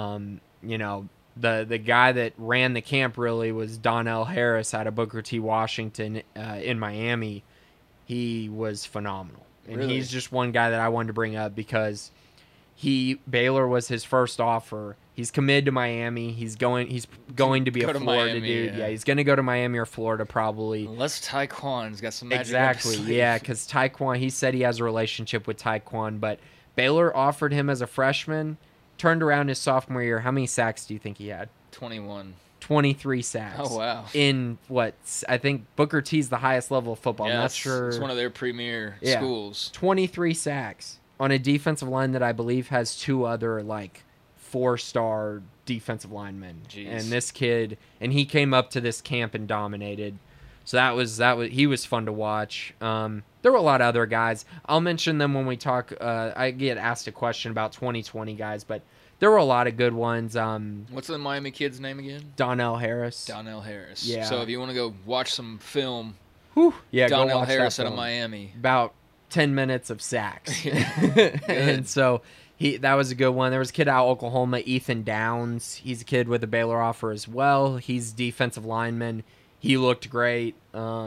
the guy that ran the camp really was Donnell Harris out of Booker T. Washington in Miami. He was phenomenal. And really? He's just one guy that I wanted to bring up because Baylor was his first offer. He's committed to Miami. He's going to be a Florida Miami, dude. Yeah, he's going to go to Miami or Florida probably. Unless Taekwon's got some magic. Exactly. Yeah, because Taekwon, he said he has a relationship with Taekwon, but Baylor offered him as a freshman, turned around his sophomore year. How many sacks do you think he had? 21. 23 sacks. Oh, wow. In I think Booker T's the highest level of football. Yeah, I'm not sure. It's one of their premier schools. 23 sacks on a defensive line that I believe has two other, 4-star defensive linemen. Jeez. And this kid, and he came up to this camp and dominated. So he was fun to watch. There were a lot of other guys. I'll mention them when we talk. I get asked a question about 2020 guys, but there were a lot of good ones. What's the Miami kid's name again? Donnell Harris. Donnell Harris. Yeah. So if you want to go watch some film, yeah, Donnell Harris out of Miami. About 10 minutes of sacks. And so that was a good one. There was a kid out of Oklahoma, Ethan Downs. He's a kid with a Baylor offer as well. He's defensive lineman. He looked great.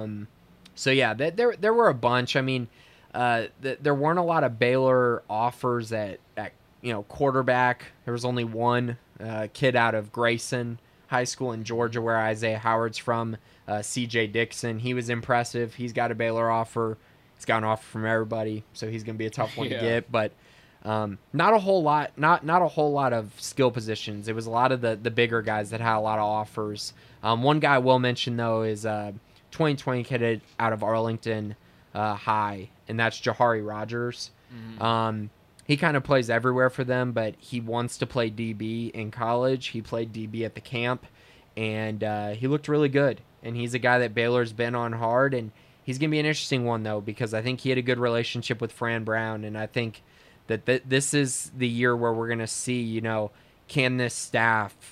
So yeah, there were a bunch. I mean, there weren't a lot of Baylor offers at quarterback. There was only one kid out of Grayson High School in Georgia, where Isaiah Howard's from. C.J. Dixon. He was impressive. He's got a Baylor offer. He's got an offer from everybody, so he's going to be a tough one to get. But not a whole lot. Not a whole lot of skill positions. It was a lot of the bigger guys that had a lot of offers. One guy I will mention though is 2020 kid out of Arlington High, and that's Jahari Rogers. Mm-hmm. He kind of plays everywhere for them, but he wants to play DB in college. He played DB at the camp, and he looked really good. And he's a guy that Baylor's been on hard, and he's going to be an interesting one, though, because I think he had a good relationship with Fran Brown, and I think that this is the year where we're going to see, can this staff,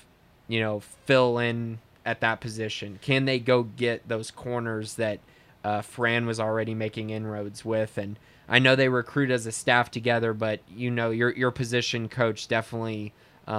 fill in at that position? Can they go get those corners that Fran was already making inroads with? And I know they recruit as a staff together, but your position coach definitely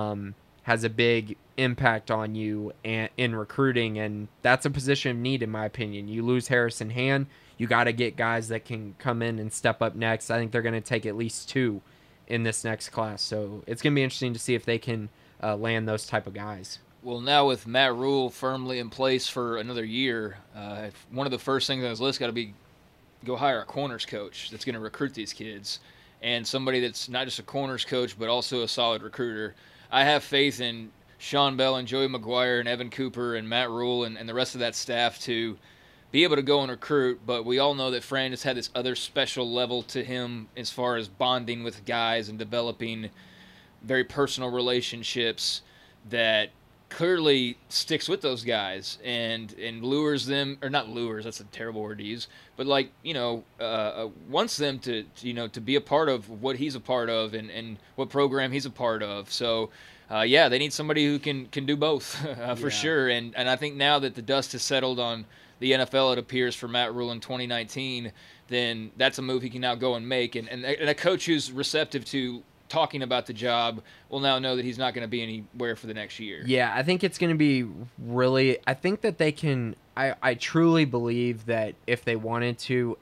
has a big impact on you in recruiting, and that's a position of need in my opinion. You lose Harrison Hand, you got to get guys that can come in and step up next. I think they're going to take at least 2 in this next class, so it's going to be interesting to see if they can land those type of guys. Well, now with Matt Rule firmly in place for another year, one of the first things on his list got to be go hire a corners coach that's going to recruit these kids, and somebody that's not just a corners coach but also a solid recruiter. I have faith in Sean Bell and Joey McGuire and Evan Cooper and Matt Rule and the rest of that staff to be able to go and recruit, but we all know that Fran just had this other special level to him as far as bonding with guys and developing very personal relationships that clearly sticks with those guys and lures them, or not lures, that's a terrible word to use, but like, wants them to to be a part of what he's a part of and what program he's a part of. So yeah, they need somebody who can do both for sure. And I think now that the dust has settled on the NFL, it appears, for Matt Rule in 2019, then that's a move he can now go and make. And a coach who's receptive to talking about the job will now know that he's not going to be anywhere for the next year. Yeah, I think it's going to be really, I think that they can, I truly believe that if they wanted to,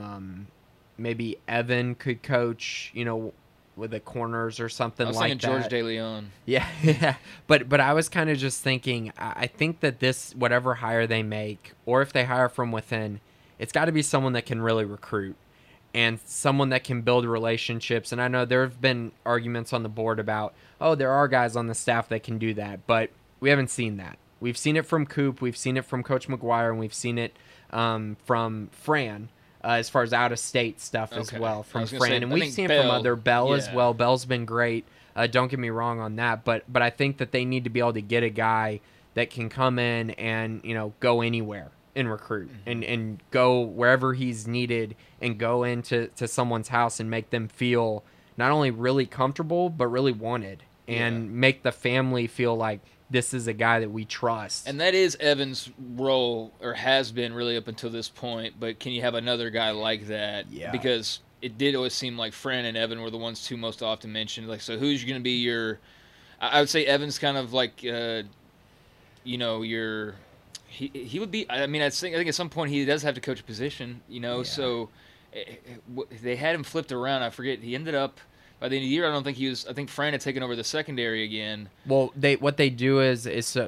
maybe Evan could coach, with the corners or something like that. I was thinking George DeLeon. Yeah, yeah. But I was kind of just thinking, I think that this, whatever hire they make, or if they hire from within, it's got to be someone that can really recruit and someone that can build relationships. And I know there have been arguments on the board about, oh, there are guys on the staff that can do that, but we haven't seen that. We've seen it from Coop, we've seen it from Coach McGuire, and we've seen it from Fran. As far as out-of-state stuff as well from Fran. And we've seen it from other Bell as well. Bell's been great. Don't get me wrong on that. But I think that they need to be able to get a guy that can come in and, go anywhere and recruit and go wherever he's needed and go into someone's house and make them feel not only really comfortable but really wanted and make the family feel like this is a guy that we trust. And that is Evan's role, or has been really up until this point, but can you have another guy like that? Yeah. Because it did always seem like Fran and Evan were the ones two most often mentioned. Like, so who's going to be your... I would say Evan's kind of like, your... He would be... I mean, I think at some point he does have to coach a position, so they had him flipped around. I forget. He ended up... By the end of the year, I don't think he was. I think Fran had taken over the secondary again. Well, what they do is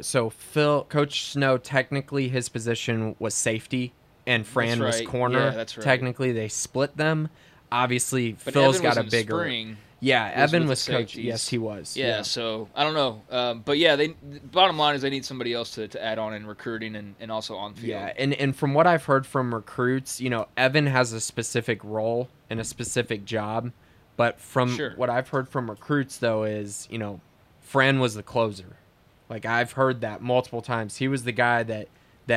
Coach Snow, technically his position was safety, and Fran was corner. Yeah, that's right. Technically, they split them. Obviously, but Phil's Evan got was a bigger. Spring, yeah, Evan was coach. Yes, he was. Yeah, so I don't know, but yeah, bottom line is they need somebody else to add on in recruiting and also on field. Yeah, and from what I've heard from recruits, Evan has a specific role and a specific job. But from what I've heard from recruits, though, is, Fran was the closer. Like, I've heard that multiple times. He was the guy that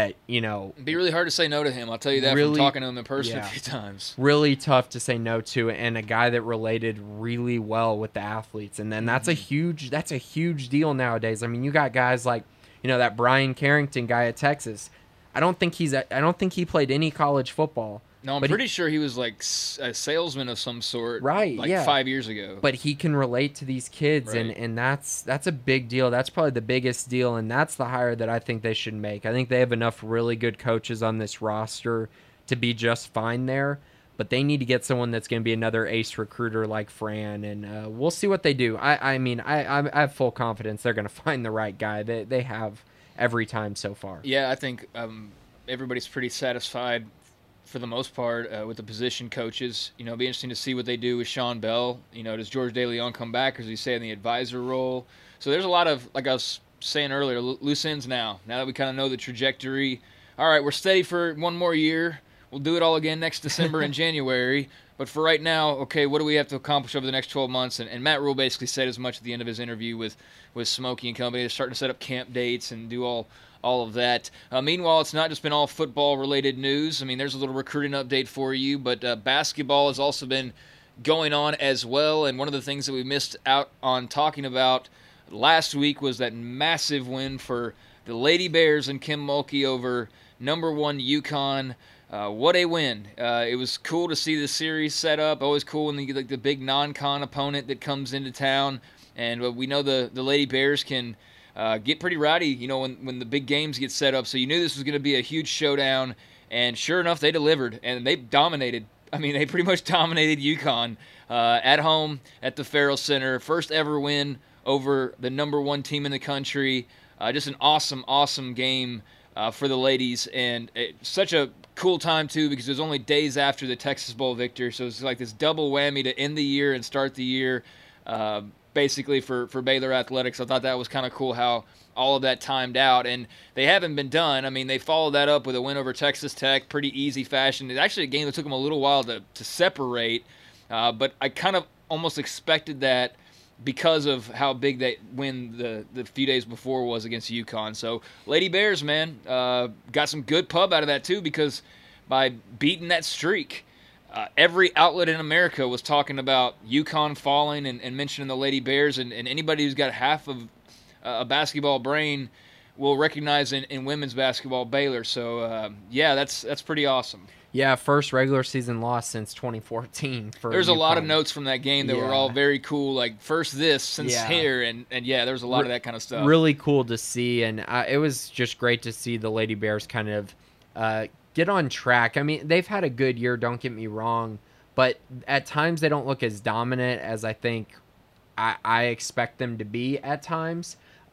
It'd be really hard to say no to him. I'll tell you that from talking to him in person a few times. Really tough to say no to, and a guy that related really well with the athletes. And then that's a huge deal nowadays. I mean, you got guys like, that Brian Carrington guy at Texas. I don't think he played any college football. No, I'm pretty sure he was like a salesman of some sort, right? Like 5 years ago. But he can relate to these kids, right. and that's a big deal. That's probably the biggest deal, and that's the hire that I think they should make. I think they have enough really good coaches on this roster to be just fine there, but they need to get someone that's going to be another ace recruiter like Fran, and we'll see what they do. I have full confidence they're going to find the right guy. They have every time so far. Yeah, I think everybody's pretty satisfied for the most part, with the position coaches. It'll be interesting to see what they do with Sean Bell. Does George DeLeon come back, or does he stay in the advisor role? So there's a lot of, like I was saying earlier, loose ends now. Now that we kind of know the trajectory. All right, we're steady for one more year. We'll do it all again next December and January. But for right now, okay, what do we have to accomplish over the next 12 months? And Matt Rule basically said as much at the end of his interview with Smokey and company. They're starting to set up camp dates and do all of that. Meanwhile, it's not just been all football-related news. I mean, there's a little recruiting update for you, but basketball has also been going on as well. And one of the things that we missed out on talking about last week was that massive win for the Lady Bears and Kim Mulkey over number 1 UConn. What a win. It was cool to see the series set up. Always cool when you get the big non-con opponent that comes into town. And we know the Lady Bears can get pretty rowdy, when the big games get set up. So you knew this was going to be a huge showdown. And sure enough, they delivered. And they dominated. I mean, they pretty much dominated UConn at home at the Farrell Center. First ever win over the number 1 team in the country. Just an awesome game for the ladies, and such a cool time too because it was only days after the Texas Bowl victory, so it's like this double whammy to end the year and start the year, basically for Baylor athletics. I thought that was kind of cool how all of that timed out, and they haven't been done. I mean, they followed that up with a win over Texas Tech, pretty easy fashion. It's actually a game that took them a little while to separate, but I kind of almost expected that because of how big that win the few days before was against UConn. So Lady Bears, man, got some good pub out of that too because by beating that streak, every outlet in America was talking about UConn falling and mentioning the Lady Bears, and anybody who's got half of a basketball brain will recognize in women's basketball Baylor. So, yeah, that's pretty awesome. Yeah, first regular season loss since 2014 for There's UConn. A lot of notes from that game that were all very cool, like first this since here, and yeah, there's a lot of that kind of stuff. Really cool to see, and it was just great to see the Lady Bears kind of get on track. I mean, they've had a good year, don't get me wrong, but at times they don't look as dominant as I think I expect them to be at times.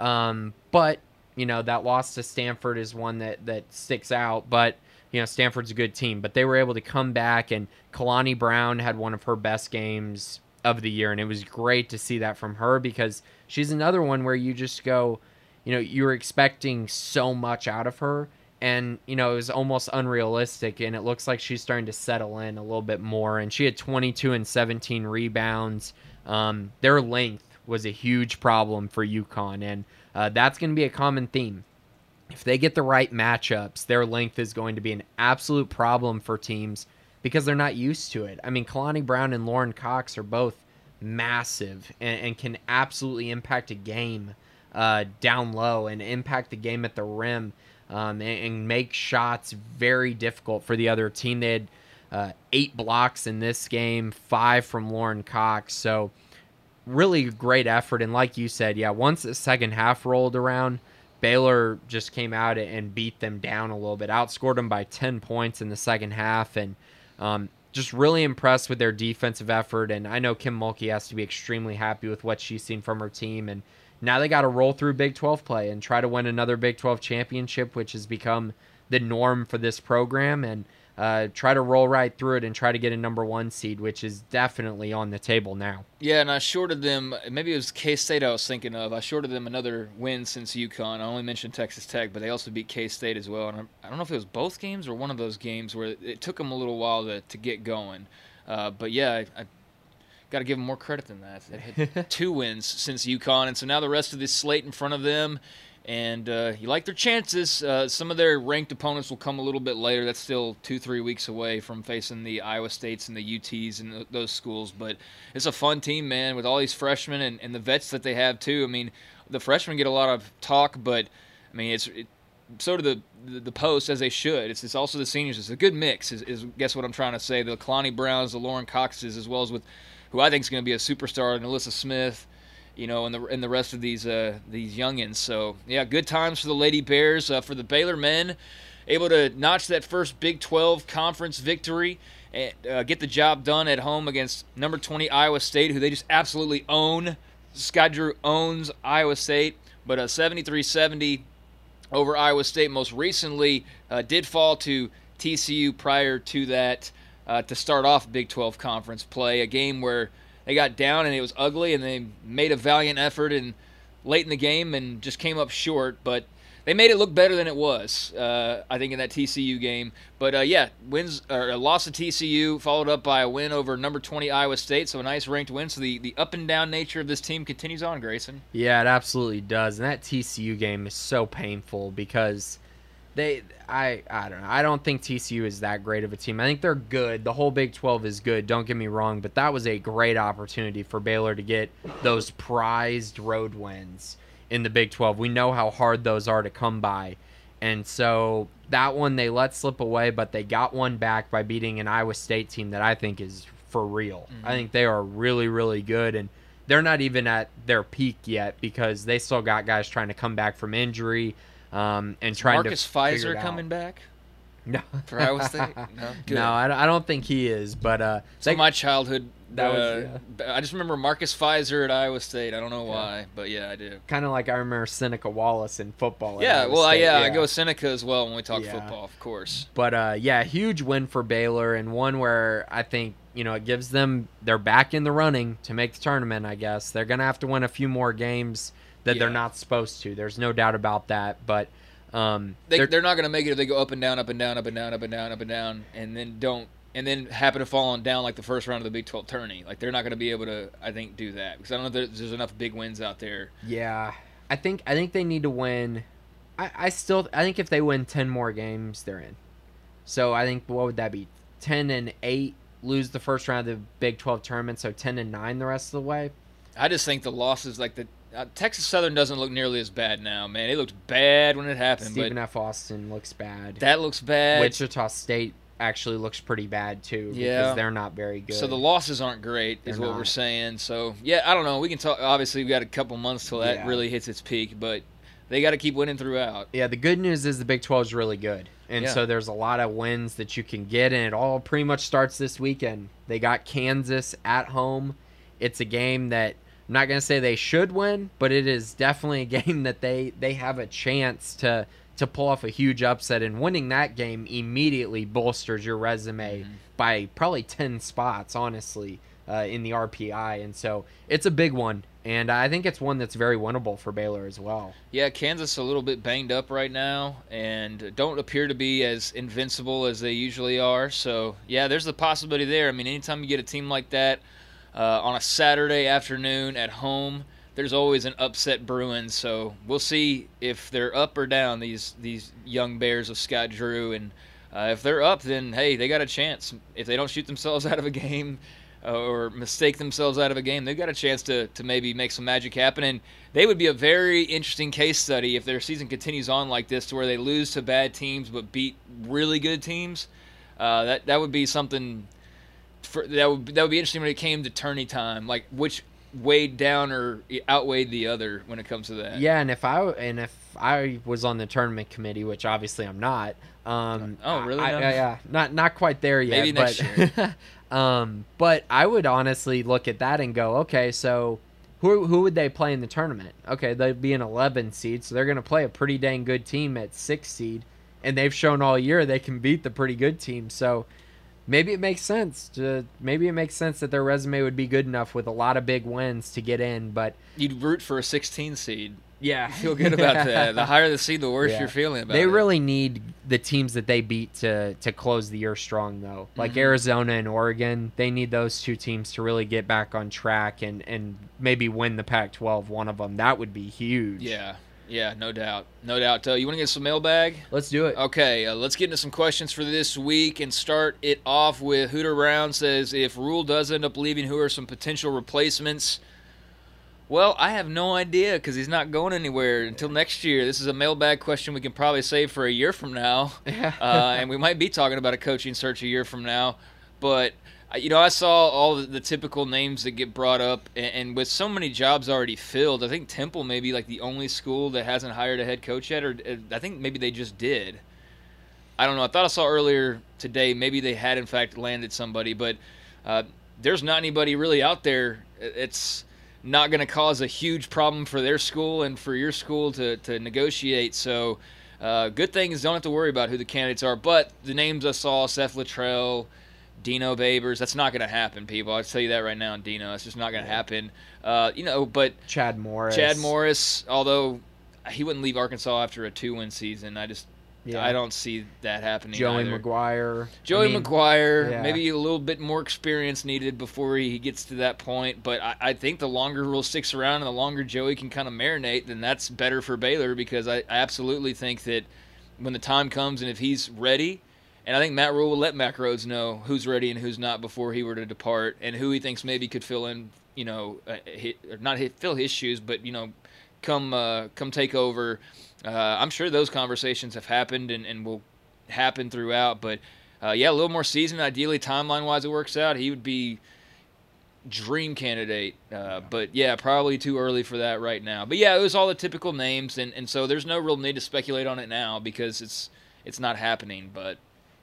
But, you know, that loss to Stanford is one that sticks out, but you know, Stanford's a good team, but they were able to come back, and Kalani Brown had one of her best games of the year, and it was great to see that from her because she's another one where you just go, you know, you're expecting so much out of her, and, you know, it was almost unrealistic, and it looks like she's starting to settle in a little bit more, and she had 22 and 17 rebounds. Their length was a huge problem for UConn, and that's going to be a common theme. If they get the right matchups, their length is going to be an absolute problem for teams because they're not used to it. I mean, Kalani Brown and Lauren Cox are both massive and can absolutely impact a game down low and impact the game at the rim and make shots very difficult for the other team. They had 8 blocks in this game, 5 from Lauren Cox. So really great effort. And like you said, yeah, once the second half rolled around, Baylor just came out and beat them down a little bit, outscored them by 10 points in the second half, and just really impressed with their defensive effort. And I know Kim Mulkey has to be extremely happy with what she's seen from her team. And now they got to roll through Big 12 play and try to win another Big 12 championship, which has become the norm for this program, and try to roll right through it and try to get a number 1 seed, which is definitely on the table now. Yeah, and I shorted them, maybe it was K-State I was thinking of. I shorted them another win since UConn. I only mentioned Texas Tech, but they also beat K-State as well. And I don't know if it was both games or one of those games where it took them a little while to get going. But yeah, I got to give them more credit than that. They've had 2 wins since UConn, and so now the rest of this slate in front of them. And you like their chances. Some of their ranked opponents will come a little bit later. That's still 2-3 weeks away from facing the Iowa States and the UTs and those schools. But it's a fun team, man, with all these freshmen and the vets that they have, too. I mean, the freshmen get a lot of talk, but, I mean, so do the posts, as they should. It's also the seniors. It's a good mix, is guess what I'm trying to say. The Kalani Browns, the Lauren Coxes, as well as with who I think is going to be a superstar, and Alyssa Smith, you know, and the rest of these youngins. So, yeah, good times for the Lady Bears. For the Baylor men, able to notch that first Big 12 conference victory and get the job done at home against number 20 Iowa State, who they just absolutely own. Scott Drew owns Iowa State, but 73-70 over Iowa State most recently did fall to TCU prior to that to start off Big 12 conference play, a game where they got down and it was ugly, and they made a valiant effort late in the game and just came up short. But they made it look better than it was, I think, in that TCU game. But, yeah, a loss to TCU followed up by a win over number 20 Iowa State, so a nice ranked win. So the up-and-down nature of this team continues on, Grayson. Yeah, it absolutely does. And that TCU game is so painful because I don't know. I don't think TCU is that great of a team. I think they're good. The whole Big 12 is good, don't get me wrong, but that was a great opportunity for Baylor to get those prized road wins in the Big 12. We know how hard those are to come by. And so that one they let slip away, but they got one back by beating an Iowa State team that I think is for real. Mm-hmm. I think they are really, really good, and they're not even at their peak yet because they still got guys trying to come back from injury. And trying Marcus to Fizer coming back? No. For Iowa State? No. Good. No, I don't think he is. But my childhood. I just remember Marcus Fizer at Iowa State. I don't know why, but yeah, I do. Kind of like I remember Seneca Wallace in football. Yeah, well, I go Seneca as well when we talk football, of course. But huge win for Baylor, and one where I think it gives them, they're back in the running to make the tournament. I guess they're gonna have to win a few more games that they're not supposed to. There's no doubt about that. But they're not gonna make it if they go up and down, up and down, up and down, up and down, up and down, and then happen to fall on down like the first round of the Big 12 tourney. Like, they're not going to be able to, I think, do that. Because I don't know if there's enough big wins out there. Yeah. I think they need to win. I think if they win 10 more games, they're in. So I think, what would that be? 10-8, lose the first round of the Big 12 tournament, so 10-9 the rest of the way? I just think the losses, like Texas Southern doesn't look nearly as bad now, man. It looked bad when it happened. Stephen F. Austin looks bad. That looks bad. Wichita State actually looks pretty bad too, because they're not very good. So the losses aren't great, is what we're saying. So yeah, I don't know. We can talk. Obviously, we got a couple months till that really hits its peak, but they got to keep winning throughout. Yeah, the good news is the Big 12 is really good, and so there's a lot of wins that you can get, and it all pretty much starts this weekend. They got Kansas at home. It's a game that I'm not going to say they should win, but it is definitely a game that they have a chance to pull off a huge upset, and winning that game immediately bolsters your resume by probably 10 spots, honestly, in the RPI. And so it's a big one, and I think it's one that's very winnable for Baylor as well. Yeah, Kansas a little bit banged up right now and don't appear to be as invincible as they usually are. So, yeah, there's the possibility there. I mean, anytime you get a team like that on a Saturday afternoon at home, there's always an upset brewing, so we'll see if they're up or down, these young Bears of Scott Drew. And if they're up, then, hey, they got a chance. If they don't shoot themselves out of a game or mistake themselves out of a game, they've got a chance to maybe make some magic happen. And they would be a very interesting case study if their season continues on like this, to where they lose to bad teams but beat really good teams. That would be something that would be interesting when it came to tourney time, like which weighed down or outweighed the other when it comes to that. Yeah, and if I was on the tournament committee, which obviously I'm not. Oh, really? Yeah, not quite there yet. Maybe next year. But I would honestly look at that and go, okay, so who would they play in the tournament? Okay, they'd be an 11 seed, so they're going to play a pretty dang good team at 6 seed, and they've shown all year they can beat the pretty good team. So maybe it makes sense that their resume would be good enough with a lot of big wins to get in. But you'd root for a 16 seed. Yeah, feel good about that. The higher the seed, the worse you're feeling about it. They really need the teams that they beat to close the year strong, though. Like Arizona and Oregon, they need those two teams to really get back on track and maybe win the Pac-12. One of them, that would be huge. Yeah, no doubt. You want to get some mailbag? Let's do it. Okay, let's get into some questions for this week and start it off with Hooter Brown says, if Rule does end up leaving, who are some potential replacements? Well, I have no idea because he's not going anywhere until next year. This is a mailbag question we can probably save for a year from now. And we might be talking about a coaching search a year from now. But, I saw all the typical names that get brought up. And with so many jobs already filled, I think Temple may be like the only school that hasn't hired a head coach yet. Or I think maybe they just did. I don't know. I thought I saw earlier today maybe they had, in fact, landed somebody. But there's not anybody really out there. It's not going to cause a huge problem for their school and for your school to negotiate. So good thing is don't have to worry about who the candidates are. But the names I saw, Seth Luttrell, Dino Babers, that's not going to happen, people. I'll tell you that right now, Dino. It's just not going to happen. But Chad Morris, although he wouldn't leave Arkansas after a 2-win season. I don't see that happening either. McGuire, maybe a little bit more experience needed before he gets to that point. But I think the longer Rule sticks around and the longer Joey can kind of marinate, then that's better for Baylor, because I absolutely think that when the time comes and if he's ready, and I think Matt Rule will let Mack Rhoades know who's ready and who's not before he were to depart, and who he thinks maybe could fill in, fill his shoes, but, come take over. I'm sure those conversations have happened and will happen throughout. But, a little more season. Ideally, timeline-wise, it works out. He would be dream candidate. But, probably too early for that right now. But, it was all the typical names. And so there's no real need to speculate on it now because it's not happening. But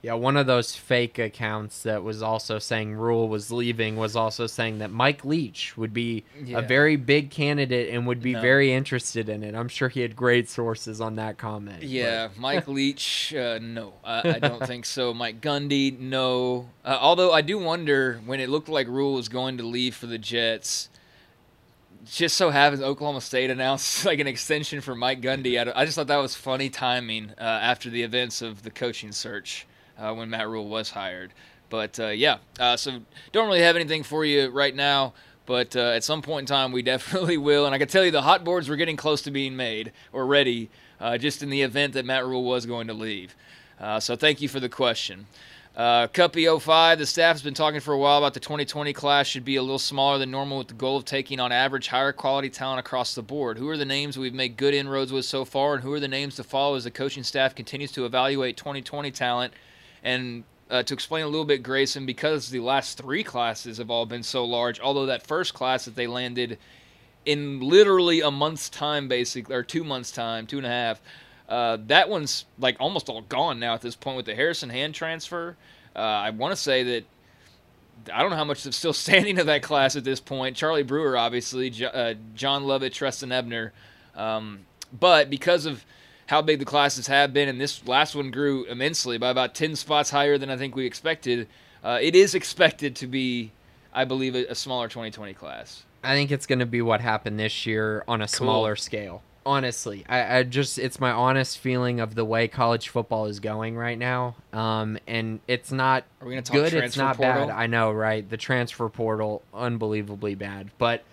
Yeah, one of those fake accounts that was also saying Rule was leaving was also saying that Mike Leach would be a very big candidate and would be very interested in it. I'm sure he had great sources on that comment. Yeah, Mike Leach, no. I don't think so. Mike Gundy, no. Although I do wonder, when it looked like Rule was going to leave for the Jets, just so happens Oklahoma State announced like an extension for Mike Gundy. I just thought that was funny timing after the events of the coaching search. When Matt Rule was hired. But, so don't really have anything for you right now, but at some point in time we definitely will. And I can tell you the hot boards were getting close to being made or ready just in the event that Matt Rule was going to leave. So thank you for the question. Cuppy 05, the staff has been talking for a while about the 2020 class should be a little smaller than normal with the goal of taking on average higher quality talent across the board. Who are the names we've made good inroads with so far, and who are the names to follow as the coaching staff continues to evaluate 2020 talent? And to explain a little bit, Grayson, because the last 3 classes have all been so large, although that first class that they landed in literally a month's time, basically, or 2 months' time, 2.5, that one's like almost all gone now at this point with the Harrison Hand transfer. I want to say that I don't know how much is still standing of that class at this point. Charlie Brewer, obviously, John Lovett, Treston Ebner. But because of how big the classes have been, and this last one grew immensely by about 10 spots higher than I think we expected, it is expected to be, I believe, a smaller 2020 class. I think it's going to be what happened this year on a smaller scale. Honestly, I just, it's my honest feeling of the way college football is going right now. And it's not good, it's not bad. I know, right? The transfer portal, unbelievably bad. But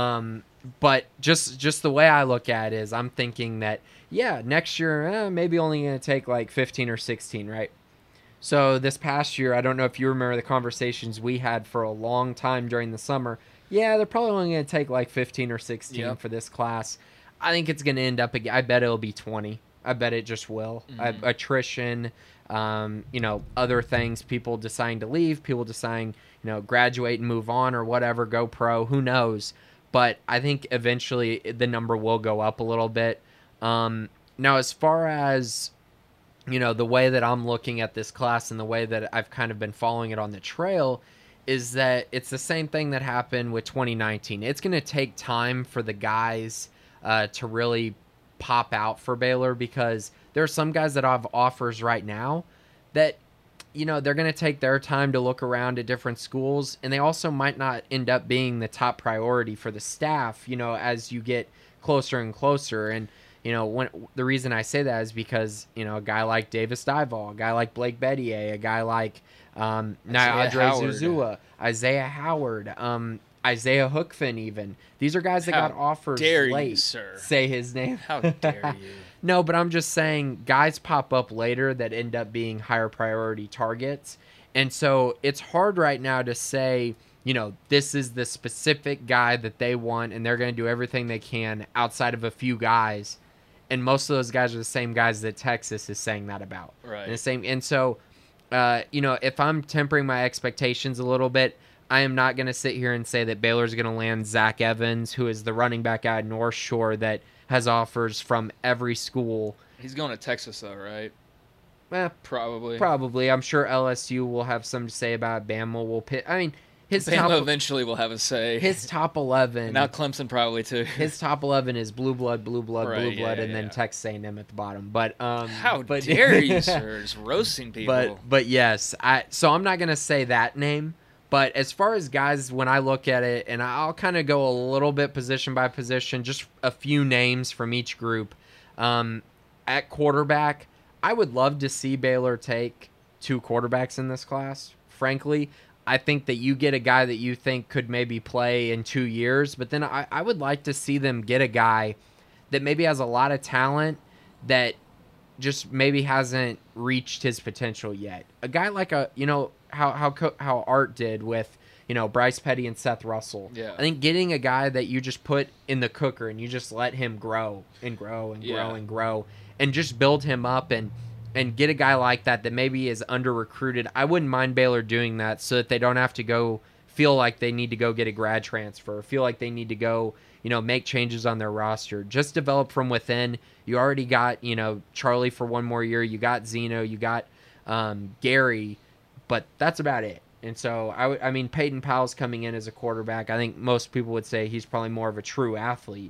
just the way I look at it is I'm thinking that, yeah, next year, maybe only going to take like 15 or 16, right? So this past year, I don't know if you remember the conversations we had for a long time during the summer. Yeah, they're probably only going to take like 15 or 16 for this class. I think it's going to end up again. I bet it'll be 20. I bet it just will. Attrition, other things, people deciding to leave, people deciding, graduate and move on or whatever, go pro, who knows. But I think eventually the number will go up a little bit. Now, as far as, the way that I'm looking at this class and the way that I've kind of been following it on the trail is that it's the same thing that happened with 2019. It's going to take time for the guys to really pop out for Baylor because there are some guys that have offers right now that, they're going to take their time to look around at different schools, and they also might not end up being the top priority for the staff, as you get closer and closer. And, the reason I say that is because, a guy like Davis Dival, a guy like Blake Bettier, a guy like Nyadre Zuzua, Isaiah Howard, Isaiah Hookfin even. These are guys that got offers late. How dare you, sir? Say his name. How dare you? No, but I'm just saying guys pop up later that end up being higher priority targets. And so it's hard right now to say, this is the specific guy that they want and they're going to do everything they can outside of a few guys. And most of those guys are the same guys that Texas is saying that about. Right. And so, if I'm tempering my expectations a little bit, I am not going to sit here and say that Baylor's going to land Zach Evans, who is the running back out of North Shore that has offers from every school. He's going to Texas, though, right? Probably. Probably. I'm sure LSU will have something to say about it. Bama will pick. I mean, Bama eventually will have a say. His top 11. Now Clemson probably, too. His top 11 is blue blood, right, and then Texas A&M at the bottom. But how dare you, sir? Just roasting people. But yes, so I'm not going to say that name. But as far as guys, when I look at it, and I'll kind of go a little bit position by position, just a few names from each group. At quarterback, I would love to see Baylor take 2 quarterbacks in this class. Frankly, I think that you get a guy that you think could maybe play in 2 years. But then I would like to see them get a guy that maybe has a lot of talent that just maybe hasn't reached his potential yet. A guy like how Art did with, Bryce Petty and Seth Russell. Yeah. I think getting a guy that you just put in the cooker and you just let him grow and grow and grow and grow and just build him up and get a guy like that maybe is under-recruited. I wouldn't mind Baylor doing that so that they don't have to go feel like they need to go get a grad transfer, feel like they need to go, make changes on their roster. Just develop from within. You already got, Charlie for one more year. You got Zeno. You got Gary, but that's about it. And so, I mean, Peyton Powell's coming in as a quarterback. I think most people would say he's probably more of a true athlete.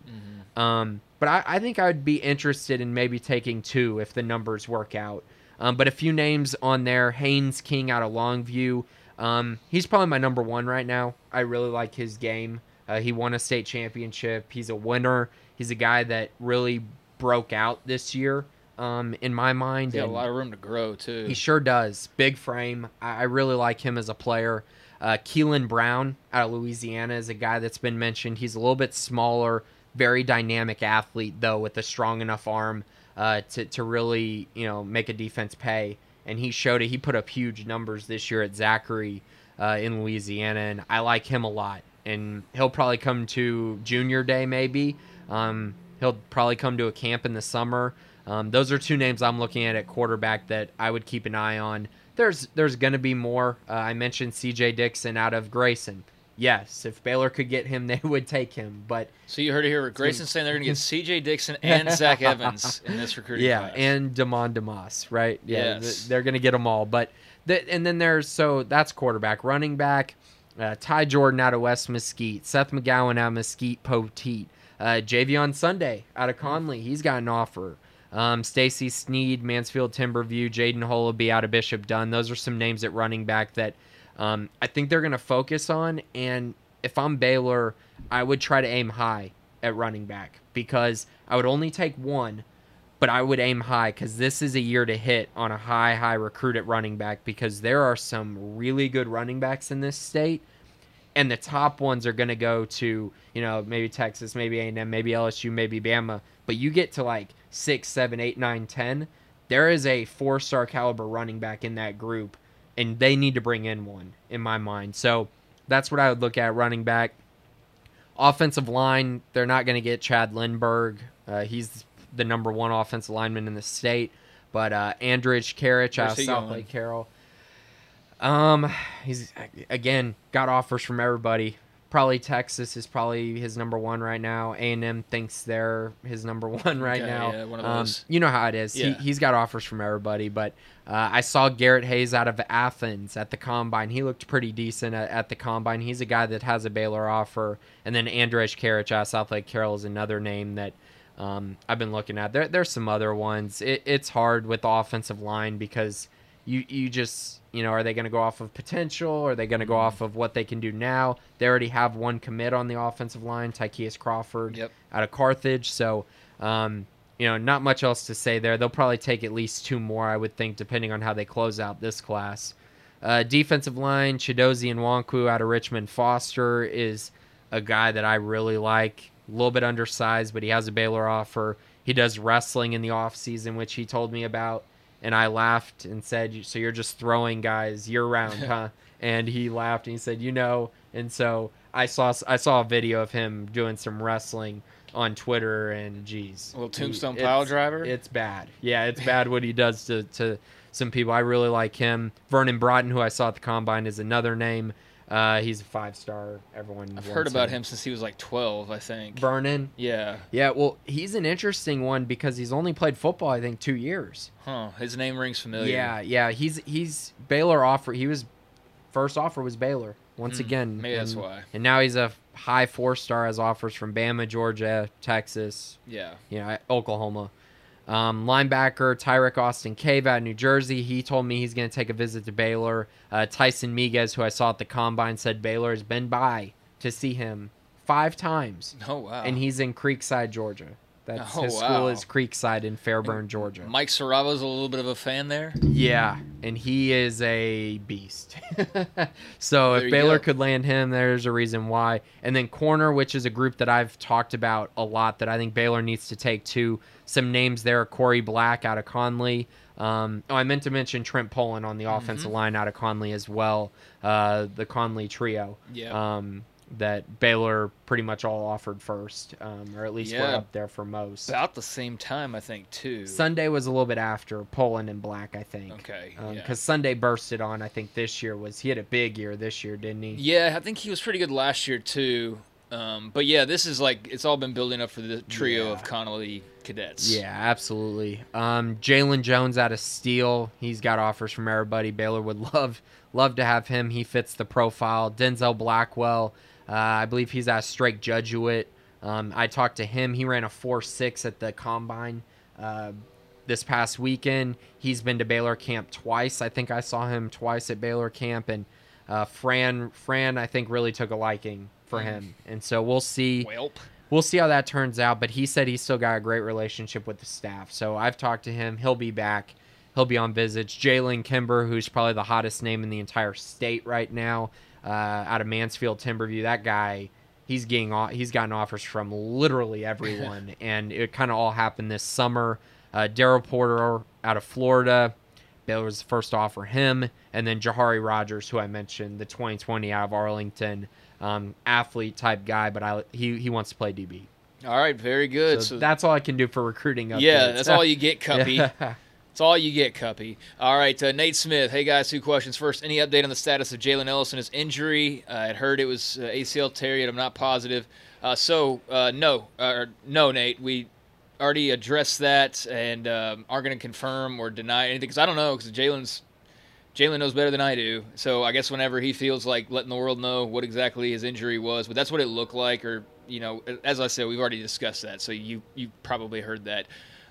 But I think I would be interested in maybe taking 2 if the numbers work out. But a few names on there. Haynes King out of Longview. He's probably my number 1 right now. I really like his game. He won a state championship. He's a winner. He's a guy that really broke out this year. In my mind. He's got a lot of room to grow, too. He sure does. Big frame. I really like him as a player. Keelan Brown out of Louisiana is a guy that's been mentioned. He's a little bit smaller, very dynamic athlete, though, with a strong enough arm to really, make a defense pay. And he showed it. He put up huge numbers this year at Zachary in Louisiana, and I like him a lot. And he'll probably come to junior day, maybe. He'll probably come to a camp in the summer. Those are 2 names I'm looking at quarterback that I would keep an eye on. There's going to be more. I mentioned C.J. Dixon out of Grayson. Yes, if Baylor could get him, they would take him. But so you heard it here. Grayson saying they're going to get C.J. Dixon and Zach Evans in this recruiting class. And Damon DeMoss, right? Yeah, yes. They're going to get them all. But and then that's quarterback. Running back, Ty Jordan out of West Mesquite. Seth McGowan out of Mesquite Poteet. Javion Sunday out of Conley. He's got an offer. Stacy Sneed, Mansfield Timberview, Jaden Holaby out of Bishop Dunn. Those are some names at running back that I think they're going to focus on. And if I'm Baylor, I would try to aim high at running back because I would only take 1, but I would aim high because this is a year to hit on a high recruit at running back because there are some really good running backs in this state. And the top ones are going to go to, maybe Texas, maybe A&M, maybe LSU, maybe Bama. But you get to like 6, 7, 8, 9, 10. There is a 4-star caliber running back in that group, and they need to bring in one, in my mind. So that's what I would look at running back. Offensive line, they're not going to get Chad Lindbergh. He's the number 1 offensive lineman in the state. But Andrich Karich out of South Lake Carroll. He's again got offers from everybody. Probably Texas is probably his number 1 right now. A&M thinks they're his number 1 right now. Yeah, one of those. You know how it is. Yeah. He's got offers from everybody. But I saw Garrett Hayes out of Athens at the Combine. He looked pretty decent at the Combine. He's a guy that has a Baylor offer. And then Andrich Karich out of South Lake Carroll is another name that I've been looking at. There's some other ones. It's hard with the offensive line because you just, are they going to go off of potential? Or are they going to go off of what they can do now? They already have 1 commit on the offensive line, Tykeus Crawford out of Carthage. So, not much else to say there. They'll probably take at least 2 more, I would think, depending on how they close out this class. Defensive line, Chidozie Nwankwo out of Richmond Foster is a guy that I really like. A little bit undersized, but he has a Baylor offer. He does wrestling in the offseason, which he told me about. And I laughed and said, so you're just throwing guys year-round, huh? And he laughed and he said, And so I saw a video of him doing some wrestling on Twitter, and geez. A little tombstone pile driver? It's bad. Yeah, it's bad what he does to some people. I really like him. Vernon Broughton, who I saw at the Combine, is another name. He's a 5-star. I've heard about him since he was like 12, I think. Vernon? Yeah. Yeah, well, he's an interesting one because he's only played football, I think, 2 years. Huh. His name rings familiar. Yeah. He's Baylor offer. First offer was Baylor once again. Maybe that's why. And now he's a high 4-star, has offers from Bama, Georgia, Texas. Yeah. Oklahoma. Linebacker Tyrick Austin Cave out of New Jersey. He told me he's going to take a visit to Baylor. Tyson Miguez, who I saw at the Combine, said Baylor has been by to see him 5 times. Oh, wow. And he's in Creekside, Georgia. His school is Creekside in Fairburn, Georgia. Mike Saravo's a little bit of a fan there. Yeah, and he is a beast. So if Baylor could land him, there's a reason why. And then corner, which is a group that I've talked about a lot that I think Baylor needs to take too. Some names there, Corey Black out of Conley. I meant to mention Trent Poland on the offensive line out of Conley as well. The Conley trio. Yeah. That Baylor pretty much all offered first, or at least were up there for most. About the same time, I think, too. Sunday was a little bit after Poland and Black, I think. Okay, because Sunday bursted on, I think this year he had a big year this year, didn't he? Yeah, I think he was pretty good last year, too. But yeah, this is like it's all been building up for the trio of Connolly cadets. Yeah, absolutely. Jalen Jones out of Steele. He's got offers from everybody. Baylor would love to have him. He fits the profile. Denzel Blackwell. I believe he's out of Strake Jesuit. I talked to him. He ran a 4.6 at the combine this past weekend. He's been to Baylor camp twice. I think I saw him twice at Baylor camp, and Fran I think really took a liking for him, and so we'll see. We'll see how that turns out. But he said he's still got a great relationship with the staff. So I've talked to him. He'll be back. He'll be on visits. Jalen Kimber, who's probably the hottest name in the entire state right now, out of Mansfield Timberview. That guy, he's gotten offers from literally everyone, and it kind of all happened this summer. Daryl Porter out of Florida. Baylor was the first to offer him, and then Jahari Rogers, who I mentioned, the 2020 out of Arlington, athlete type guy, but he wants to play DB. All right, very good. So that's all I can do for recruiting updates. Yeah, that's all you get, Cuppy. That's all you get, Cuppy. All right, Nate Smith. Hey, guys, 2 questions. First, any update on the status of Jalen Ellis and his injury? I had heard it was ACL tear, yet I'm not positive. No, Nate. We already addressed that and aren't going to confirm or deny anything because I don't know because Jalen knows better than I do. So I guess whenever he feels like letting the world know what exactly his injury was, but that's what it looked like. Or as I said, we've already discussed that, so you probably heard that.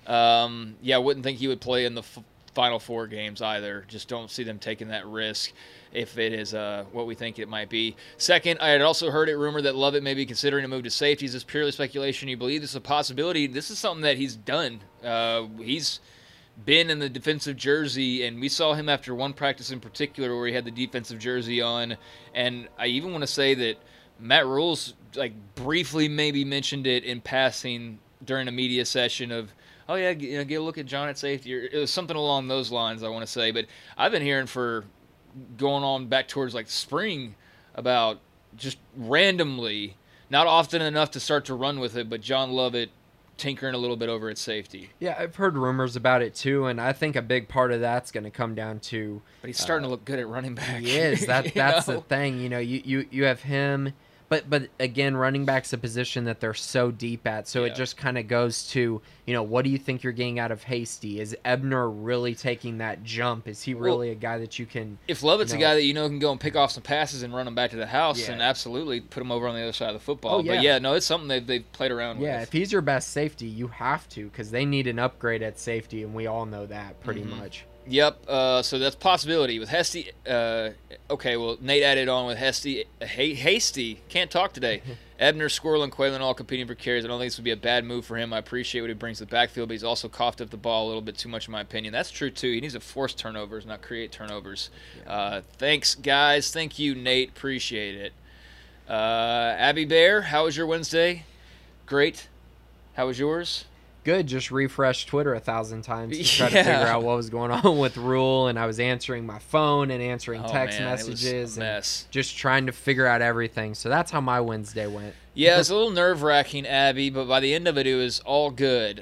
I wouldn't think he would play in the Final 4 games either. Just don't see them taking that risk if it is what we think it might be. Second, I had also heard it rumored that Lovett may be considering a move to safety. Is this purely speculation? You believe this is a possibility? This is something that he's done. He's been in the defensive jersey, and we saw him after one practice in particular where he had the defensive jersey on. And I even want to say that Matt Rule's briefly maybe mentioned it in passing during a media session of, oh yeah, get a look at John at safety. Or it was something along those lines, I want to say. But I've been hearing for going on back towards spring about just randomly, not often enough to start to run with it, but John Lovett tinkering a little bit over at safety. Yeah, I've heard rumors about it too, and I think a big part of that's going to come down to. But he's starting to look good at running back. He is. That's the thing. You have him. But again, running back's a position that they're so deep at, so it just kind of goes to, what do you think you're getting out of Hasty? Is Ebner really taking that jump? Is he really a guy that you can... If Lovett's a guy that can go and pick off some passes and run them back to the house, then absolutely put him over on the other side of the football. But it's something they've played around with. Yeah, if he's your best safety, you have to, because they need an upgrade at safety, and we all know that pretty much. Yep, so that's a possibility. With Hasty, Nate added on with Hasty, can't talk today. Ebner, Squirrel, and Quaylen all competing for carries. I don't think this would be a bad move for him. I appreciate what he brings to the backfield, but he's also coughed up the ball a little bit too much in my opinion. That's true, too. He needs to force turnovers, not create turnovers. Thanks, guys. Thank you, Nate. Appreciate it. Abby Bear, how was your Wednesday? Great. How was yours? Good. Just refreshed Twitter 1,000 times to try to figure out what was going on with Rule, and I was answering my phone and answering text messages and just trying to figure out everything. So that's how my Wednesday went. Yeah, it's a little nerve-wracking, Abby, but by the end of it, it was all good.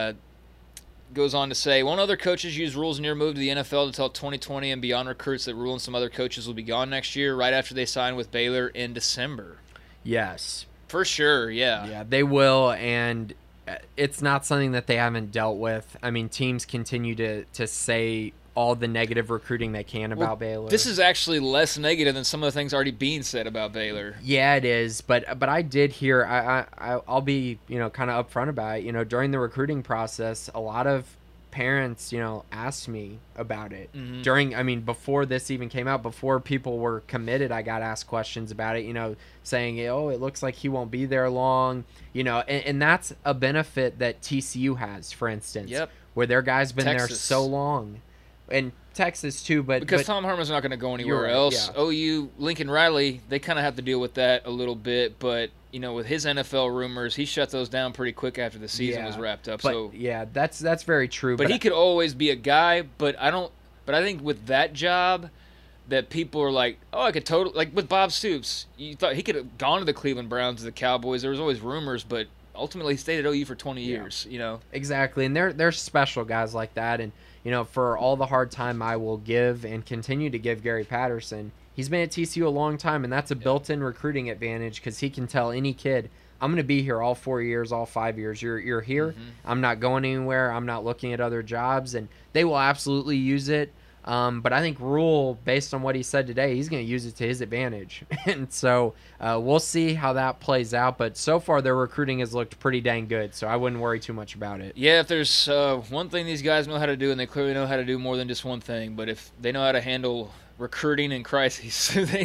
Goes on to say, won't other coaches use Rule's near move to the NFL to tell 2020 and beyond recruits that Rule and some other coaches will be gone next year, right after they sign with Baylor in December? Yes. For sure, yeah. Yeah, they will, and it's not something that they haven't dealt with. I mean, teams continue to say all the negative recruiting they can about Baylor. This is actually less negative than some of the things already being said about Baylor. Yeah, it is. But I did hear, I'll be kind of upfront about it. During the recruiting process, a lot of parents asked me about it before this even came out, before people were committed. I got asked questions about it, saying, it looks like he won't be there long, and that's a benefit that TCU has, for instance, where their guy's been there so long, and Texas too, because Tom Herman's not going to go anywhere else. OU, Lincoln Riley, they kind of have to deal with that a little bit, but with his NFL rumors, he shut those down pretty quick after the season was wrapped up. That's very true. But he could always be a guy. But I think with that job, that people are like, I could totally with Bob Stoops. You thought he could have gone to the Cleveland Browns, or the Cowboys. There was always rumors, but ultimately he stayed at OU for 20 years. Exactly, and they're special guys like that, and for all the hard time I will give and continue to give Gary Patterson, He's been at TCU a long time, and that's a built-in recruiting advantage because he can tell any kid, I'm going to be here all 4 years, all 5 years. You're here. Mm-hmm. I'm not going anywhere. I'm not looking at other jobs, and they will absolutely use it. But I think Rhule, based on what he said today, he's going to use it to his advantage. And so we'll see how that plays out. But so far, their recruiting has looked pretty dang good, so I wouldn't worry too much about it. Yeah, if there's one thing these guys know how to do, and they clearly know how to do more than just one thing, but if they know how to handle recruiting and crises,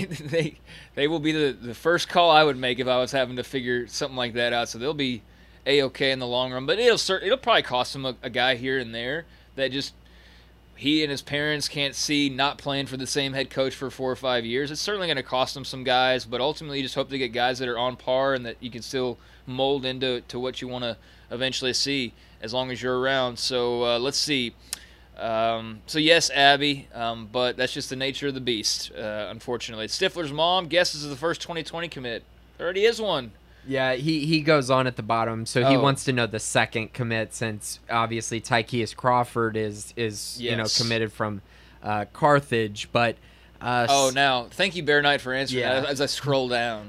they will be the first call I would make if I was having to figure something like that out. So they'll be A-okay in the long run. But it'll probably cost them a guy here and there that just – he and his parents can't see not playing for the same head coach for 4 or 5 years. It's certainly going to cost them some guys, but ultimately you just hope to get guys that are on par and that you can still mold into what you want to eventually see as long as you're around. So let's see. So yes, Abby, but that's just the nature of the beast, unfortunately. Stifler's mom guesses the first 2020 commit. There already is one. Yeah, he goes on at the bottom, so he wants to know the second commit since obviously Tykeus Crawford is yes. Committed from Carthage, but now thank you Bear Knight for answering that as I scroll down.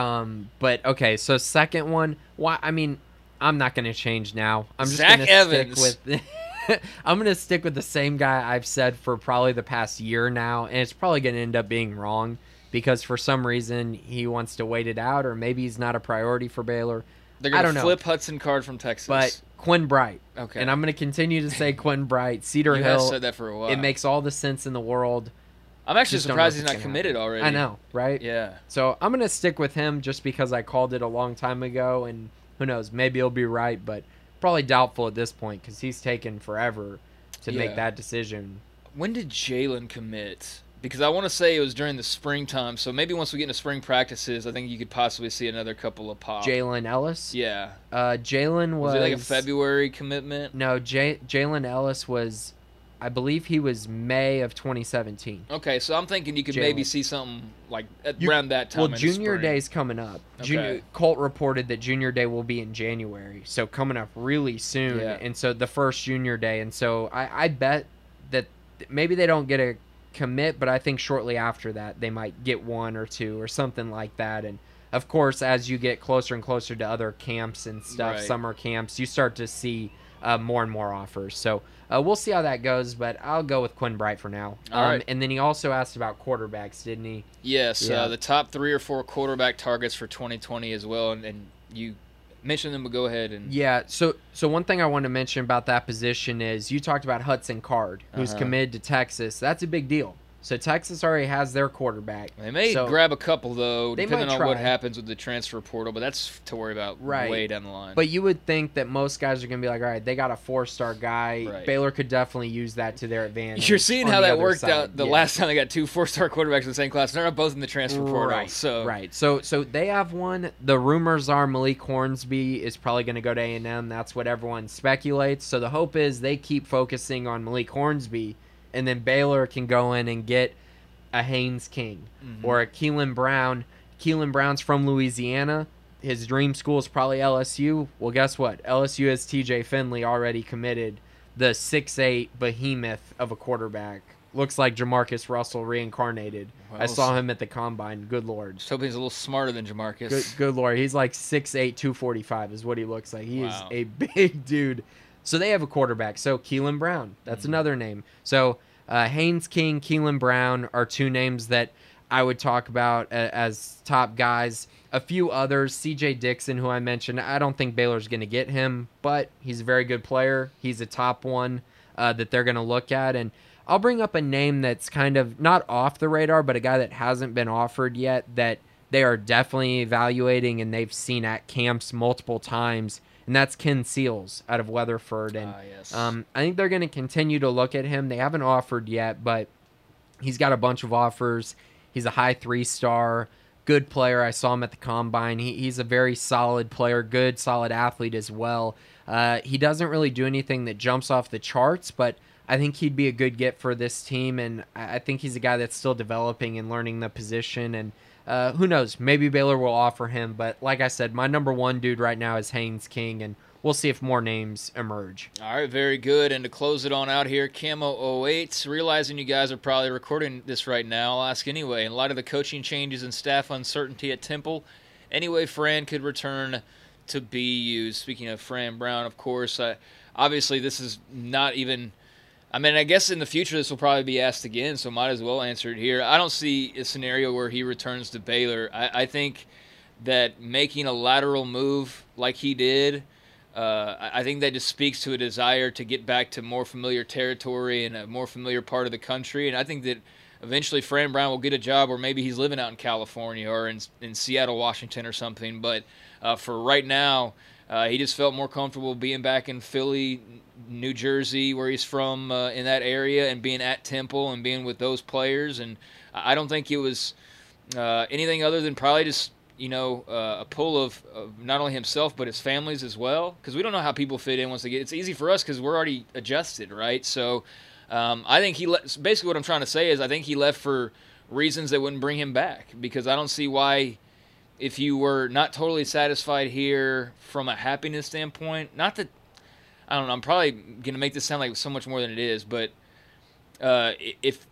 But okay, so second one, why? I mean, I'm not going to change now. I'm just Zach Evans. Stick with I'm going to stick with the same guy I've said for probably the past year now, and it's probably going to end up being wrong. Because for some reason he wants to wait it out, or maybe he's not a priority for Baylor. They're going to flip Hudson Card from Texas. But Quinn Bright. Okay. And I'm going to continue to say Quinn Bright. Cedar Hill. You said that for a while. It makes all the sense in the world. I'm actually surprised he's not committed already. I know, right? Yeah. So I'm going to stick with him just because I called it a long time ago, and who knows, maybe he'll be right, but probably doubtful at this point because he's taken forever to make that decision. When did Jalen commit? Because I want to say it was during the springtime, so maybe once we get into spring practices, I think you could possibly see another couple of pop. Jalen Ellis? Yeah. Jalen was... Was it like a February commitment? No, Jalen Ellis was... I believe he was May of 2017. Okay, so I'm thinking you could maybe see something like around that time. Well, Junior Day's coming up. Okay. Colt reported that Junior Day will be in January, so coming up really soon. Yeah. And so the first Junior Day. And so I bet that maybe they don't get a commit, but I think shortly after that they might get one or two or something like that. And of course, as you get closer and closer to other camps and stuff, summer camps, you start to see more and more offers. So we'll see how that goes, but I'll go with Quinn Bright for now. All right. And then he also asked about quarterbacks, didn't he? Yes, the top 3 or 4 quarterback targets for 2020 as well, and you mentioned them, but go ahead. And so one thing I want to mention about that position is you talked about Hudson Card, who's committed to Texas. That's a big deal. So Texas already has their quarterback. They may grab a couple, though, depending on what happens with the transfer portal, but that's to worry about way down the line. But you would think that most guys are going to be like, all right, they got a 4-star guy. Right. Baylor could definitely use that to their advantage. You're seeing how that worked out the last time they got 2 4-star quarterbacks in the same class. They're not both in the transfer portal. Right. So they have one. The rumors are Malik Hornsby is probably going to go to A&M. That's what everyone speculates. So the hope is they keep focusing on Malik Hornsby, and then Baylor can go in and get a Haynes King or a Keelan Brown. Keelan Brown's from Louisiana. His dream school is probably LSU. Well, guess what? LSU has TJ Finley already committed, the 6'8" behemoth of a quarterback. Looks like Jamarcus Russell reincarnated. Well, I saw him at the Combine. Good Lord. Just hoping he's a little smarter than Jamarcus. Good Lord. He's like 6'8", 245 is what he looks like. He is a big dude. So they have a quarterback. So Keelan Brown. That's another name. So Haynes King, Keelan Brown are 2 names that I would talk about as top guys. A few others, C.J. Dixon, who I mentioned, I don't think Baylor's going to get him, but he's a very good player. He's a top one that they're going to look at. And I'll bring up a name that's kind of not off the radar, but a guy that hasn't been offered yet that they are definitely evaluating and they've seen at camps multiple times, and that's Ken Seals out of Weatherford. And I think they're going to continue to look at him. They haven't offered yet, but he's got a bunch of offers. He's a high 3-star, good player. I saw him at the Combine. He's a very solid player, good, solid athlete as well. He doesn't really do anything that jumps off the charts, but I think he'd be a good get for this team, and I think he's a guy that's still developing and learning the position. And who knows? Maybe Baylor will offer him, but like I said, my number 1 dude right now is Haynes King, and we'll see if more names emerge. All right, very good. And to close it on out here, Camo 08, realizing you guys are probably recording this right now, I'll ask anyway. In light of the coaching changes and staff uncertainty at Temple, any way Fran could return to BU? Speaking of Fran Brown, of course, obviously this is not even – I mean, I guess in the future this will probably be asked again, so might as well answer it here. I don't see a scenario where he returns to Baylor. I think that making a lateral move like he did, I think that just speaks to a desire to get back to more familiar territory and a more familiar part of the country. And I think that eventually Fran Brown will get a job where maybe he's living out in California or in Seattle, Washington or something. But for right now, he just felt more comfortable being back in Philly, New Jersey, where he's from, in that area, and being at Temple and being with those players. And I don't think it was anything other than probably just, a pull of not only himself but his families as well. Because we don't know how people fit in once they get. It's easy for us because we're already adjusted, right? So I think basically what I'm trying to say is I think he left for reasons that wouldn't bring him back. Because I don't see why, if you were not totally satisfied here from a happiness standpoint, not that, I don't know, I'm probably going to make this sound like so much more than it is, but if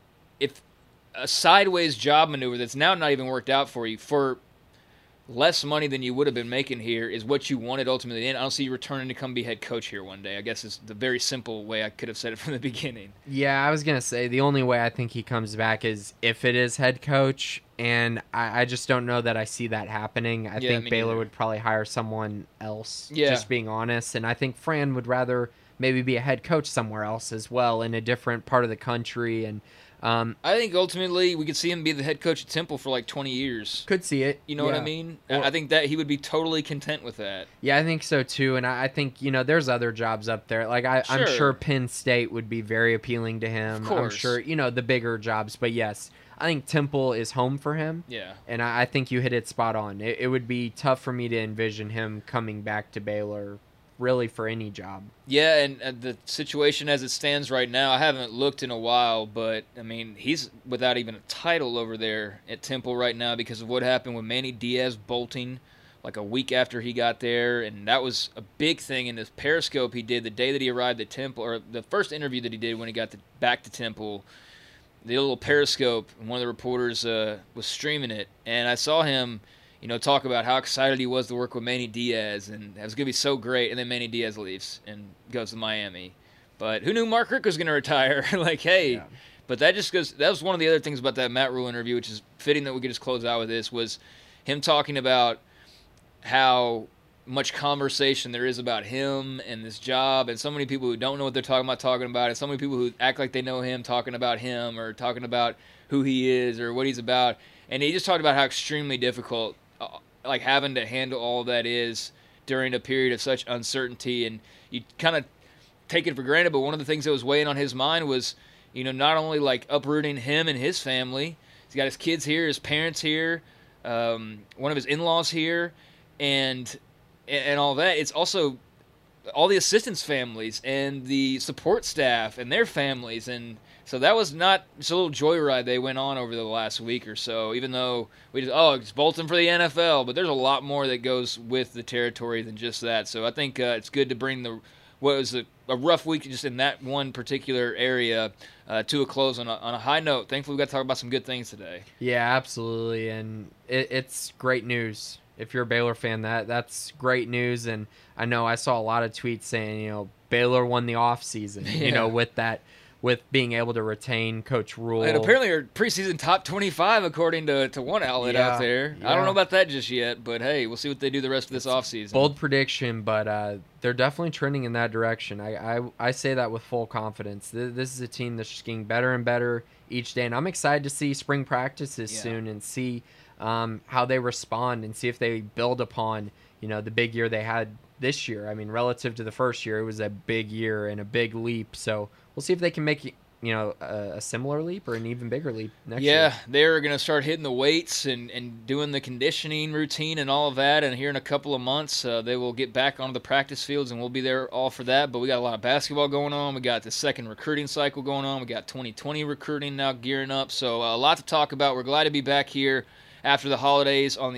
a sideways job maneuver that's now not even worked out for you for less money than you would have been making here is what you wanted ultimately, I don't see you returning to come be head coach here one day. I guess is the very simple way I could have said it from the beginning. Yeah, I was going to say the only way I think he comes back is if it is head coach, and I just don't know that I see that happening. I think Baylor would probably hire someone else, just being honest, and I think Fran would rather maybe be a head coach somewhere else as well in a different part of the country. And I think ultimately we could see him be the head coach at Temple for like 20 years. Could see it. You know what I mean? I think that he would be totally content with that. Yeah, I think so too. And I think, there's other jobs up there. Like I'm sure Penn State would be very appealing to him. Of course. I'm sure, the bigger jobs. But yes, I think Temple is home for him. Yeah. And I think you hit it spot on. It would be tough for me to envision him coming back to Baylor really for any job. Yeah, and the situation as it stands right now, I haven't looked in a while, but, I mean, he's without even a title over there at Temple right now because of what happened with Manny Diaz bolting like a week after he got there, and that was a big thing in this Periscope he did the day that he arrived at Temple, or the first interview that he did when he got back to Temple. The little Periscope, one of the reporters was streaming it, and I saw him talk about how excited he was to work with Manny Diaz, and it was going to be so great, and then Manny Diaz leaves and goes to Miami. But who knew Mark Richt was going to retire? Like, hey. Yeah. But that was one of the other things about that Matt Rhule interview, which is fitting that we could just close out with this, was him talking about how much conversation there is about him and this job, and so many people who don't know what they're talking about, and so many people who act like they know him talking about him or talking about who he is or what he's about. And he just talked about how extremely difficult like having to handle all that is during a period of such uncertainty, and you kind of take it for granted, but one of the things that was weighing on his mind was, not only like uprooting him and his family, he's got his kids here, his parents here, one of his in-laws here, and all that. It's also all the assistants' families and the support staff and their families, and so that was not just a little joyride they went on over the last week or so, even though it's bolting for the NFL, but there's a lot more that goes with the territory than just that. So I think it's good to bring what was a rough week just in that one particular area to a close on a high note. Thankfully, we got to talk about some good things today. Yeah, absolutely, and it's great news. If you're a Baylor fan, that's great news, and I know I saw a lot of tweets saying, Baylor won the offseason, with being able to retain Coach Rhule. And apparently are preseason top 25 according to one outlet out there. Yeah. I don't know about that just yet, but hey, we'll see what they do the rest of this offseason. Bold prediction, but they're definitely trending in that direction. I say that with full confidence. This is a team that's just getting better and better each day, and I'm excited to see spring practices soon and see how they respond and see if they build upon the big year they had this year. I mean, relative to the first year, it was a big year and a big leap. So we'll see if they can make a similar leap or an even bigger leap next year. Yeah, they're going to start hitting the weights and doing the conditioning routine and all of that. And here in a couple of months, they will get back onto the practice fields, and we'll be there all for that. But we got a lot of basketball going on. We got the second recruiting cycle going on. We got 2020 recruiting now gearing up. So a lot to talk about. We're glad to be back here after the holidays on the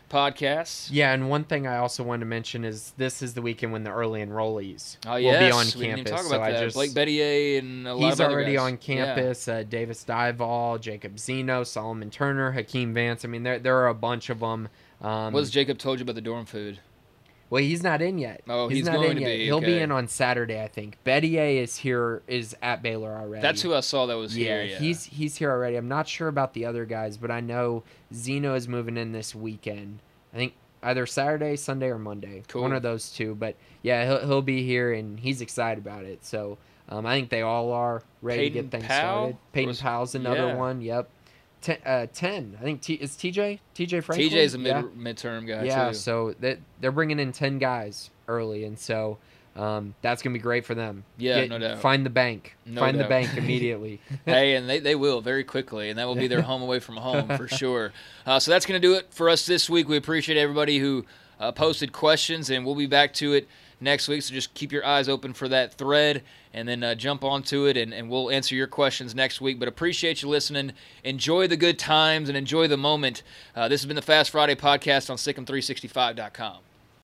podcasts. Yeah, and one thing I also wanted to mention is this is the weekend when the early enrollees will be on we campus. didn't even talk about that. Blake Bettier and a lot of other He's already guys. on campus. Yeah. Davis Dival, Jacob Zeno, Solomon Turner, Hakeem Vance. I mean, there are a bunch of them. What has Jacob told you about the dorm food? Well, he's not in yet. Oh, he's not going in to yet. be. He'll okay. be in on Saturday, I think. Bettier is at Baylor already. That's who I saw that was here. Yeah, he's here already. I'm not sure about the other guys, but I know Zeno is moving in this weekend. I think either Saturday, Sunday, or Monday. Cool. One of those two. But yeah, he'll be here, and he's excited about it. So I think they all are ready Peyton to get things Powell? started. Peyton Powell's another one. Yep. 10. I think is TJ Franklin. TJ's a midterm guy too. Yeah, so they're bringing in 10 guys early, and so that's gonna be great for them. Yeah, no doubt. Find the bank. The bank immediately. Hey, and they will very quickly, and that will be their home away from home for sure. So that's gonna do it for us this week. We appreciate everybody who posted questions, and we'll be back to it next week. So just keep your eyes open for that thread, and then jump onto it, and we'll answer your questions next week. But appreciate you listening. Enjoy the good times and enjoy the moment. This has been the Fast Friday podcast on SicEm365.com.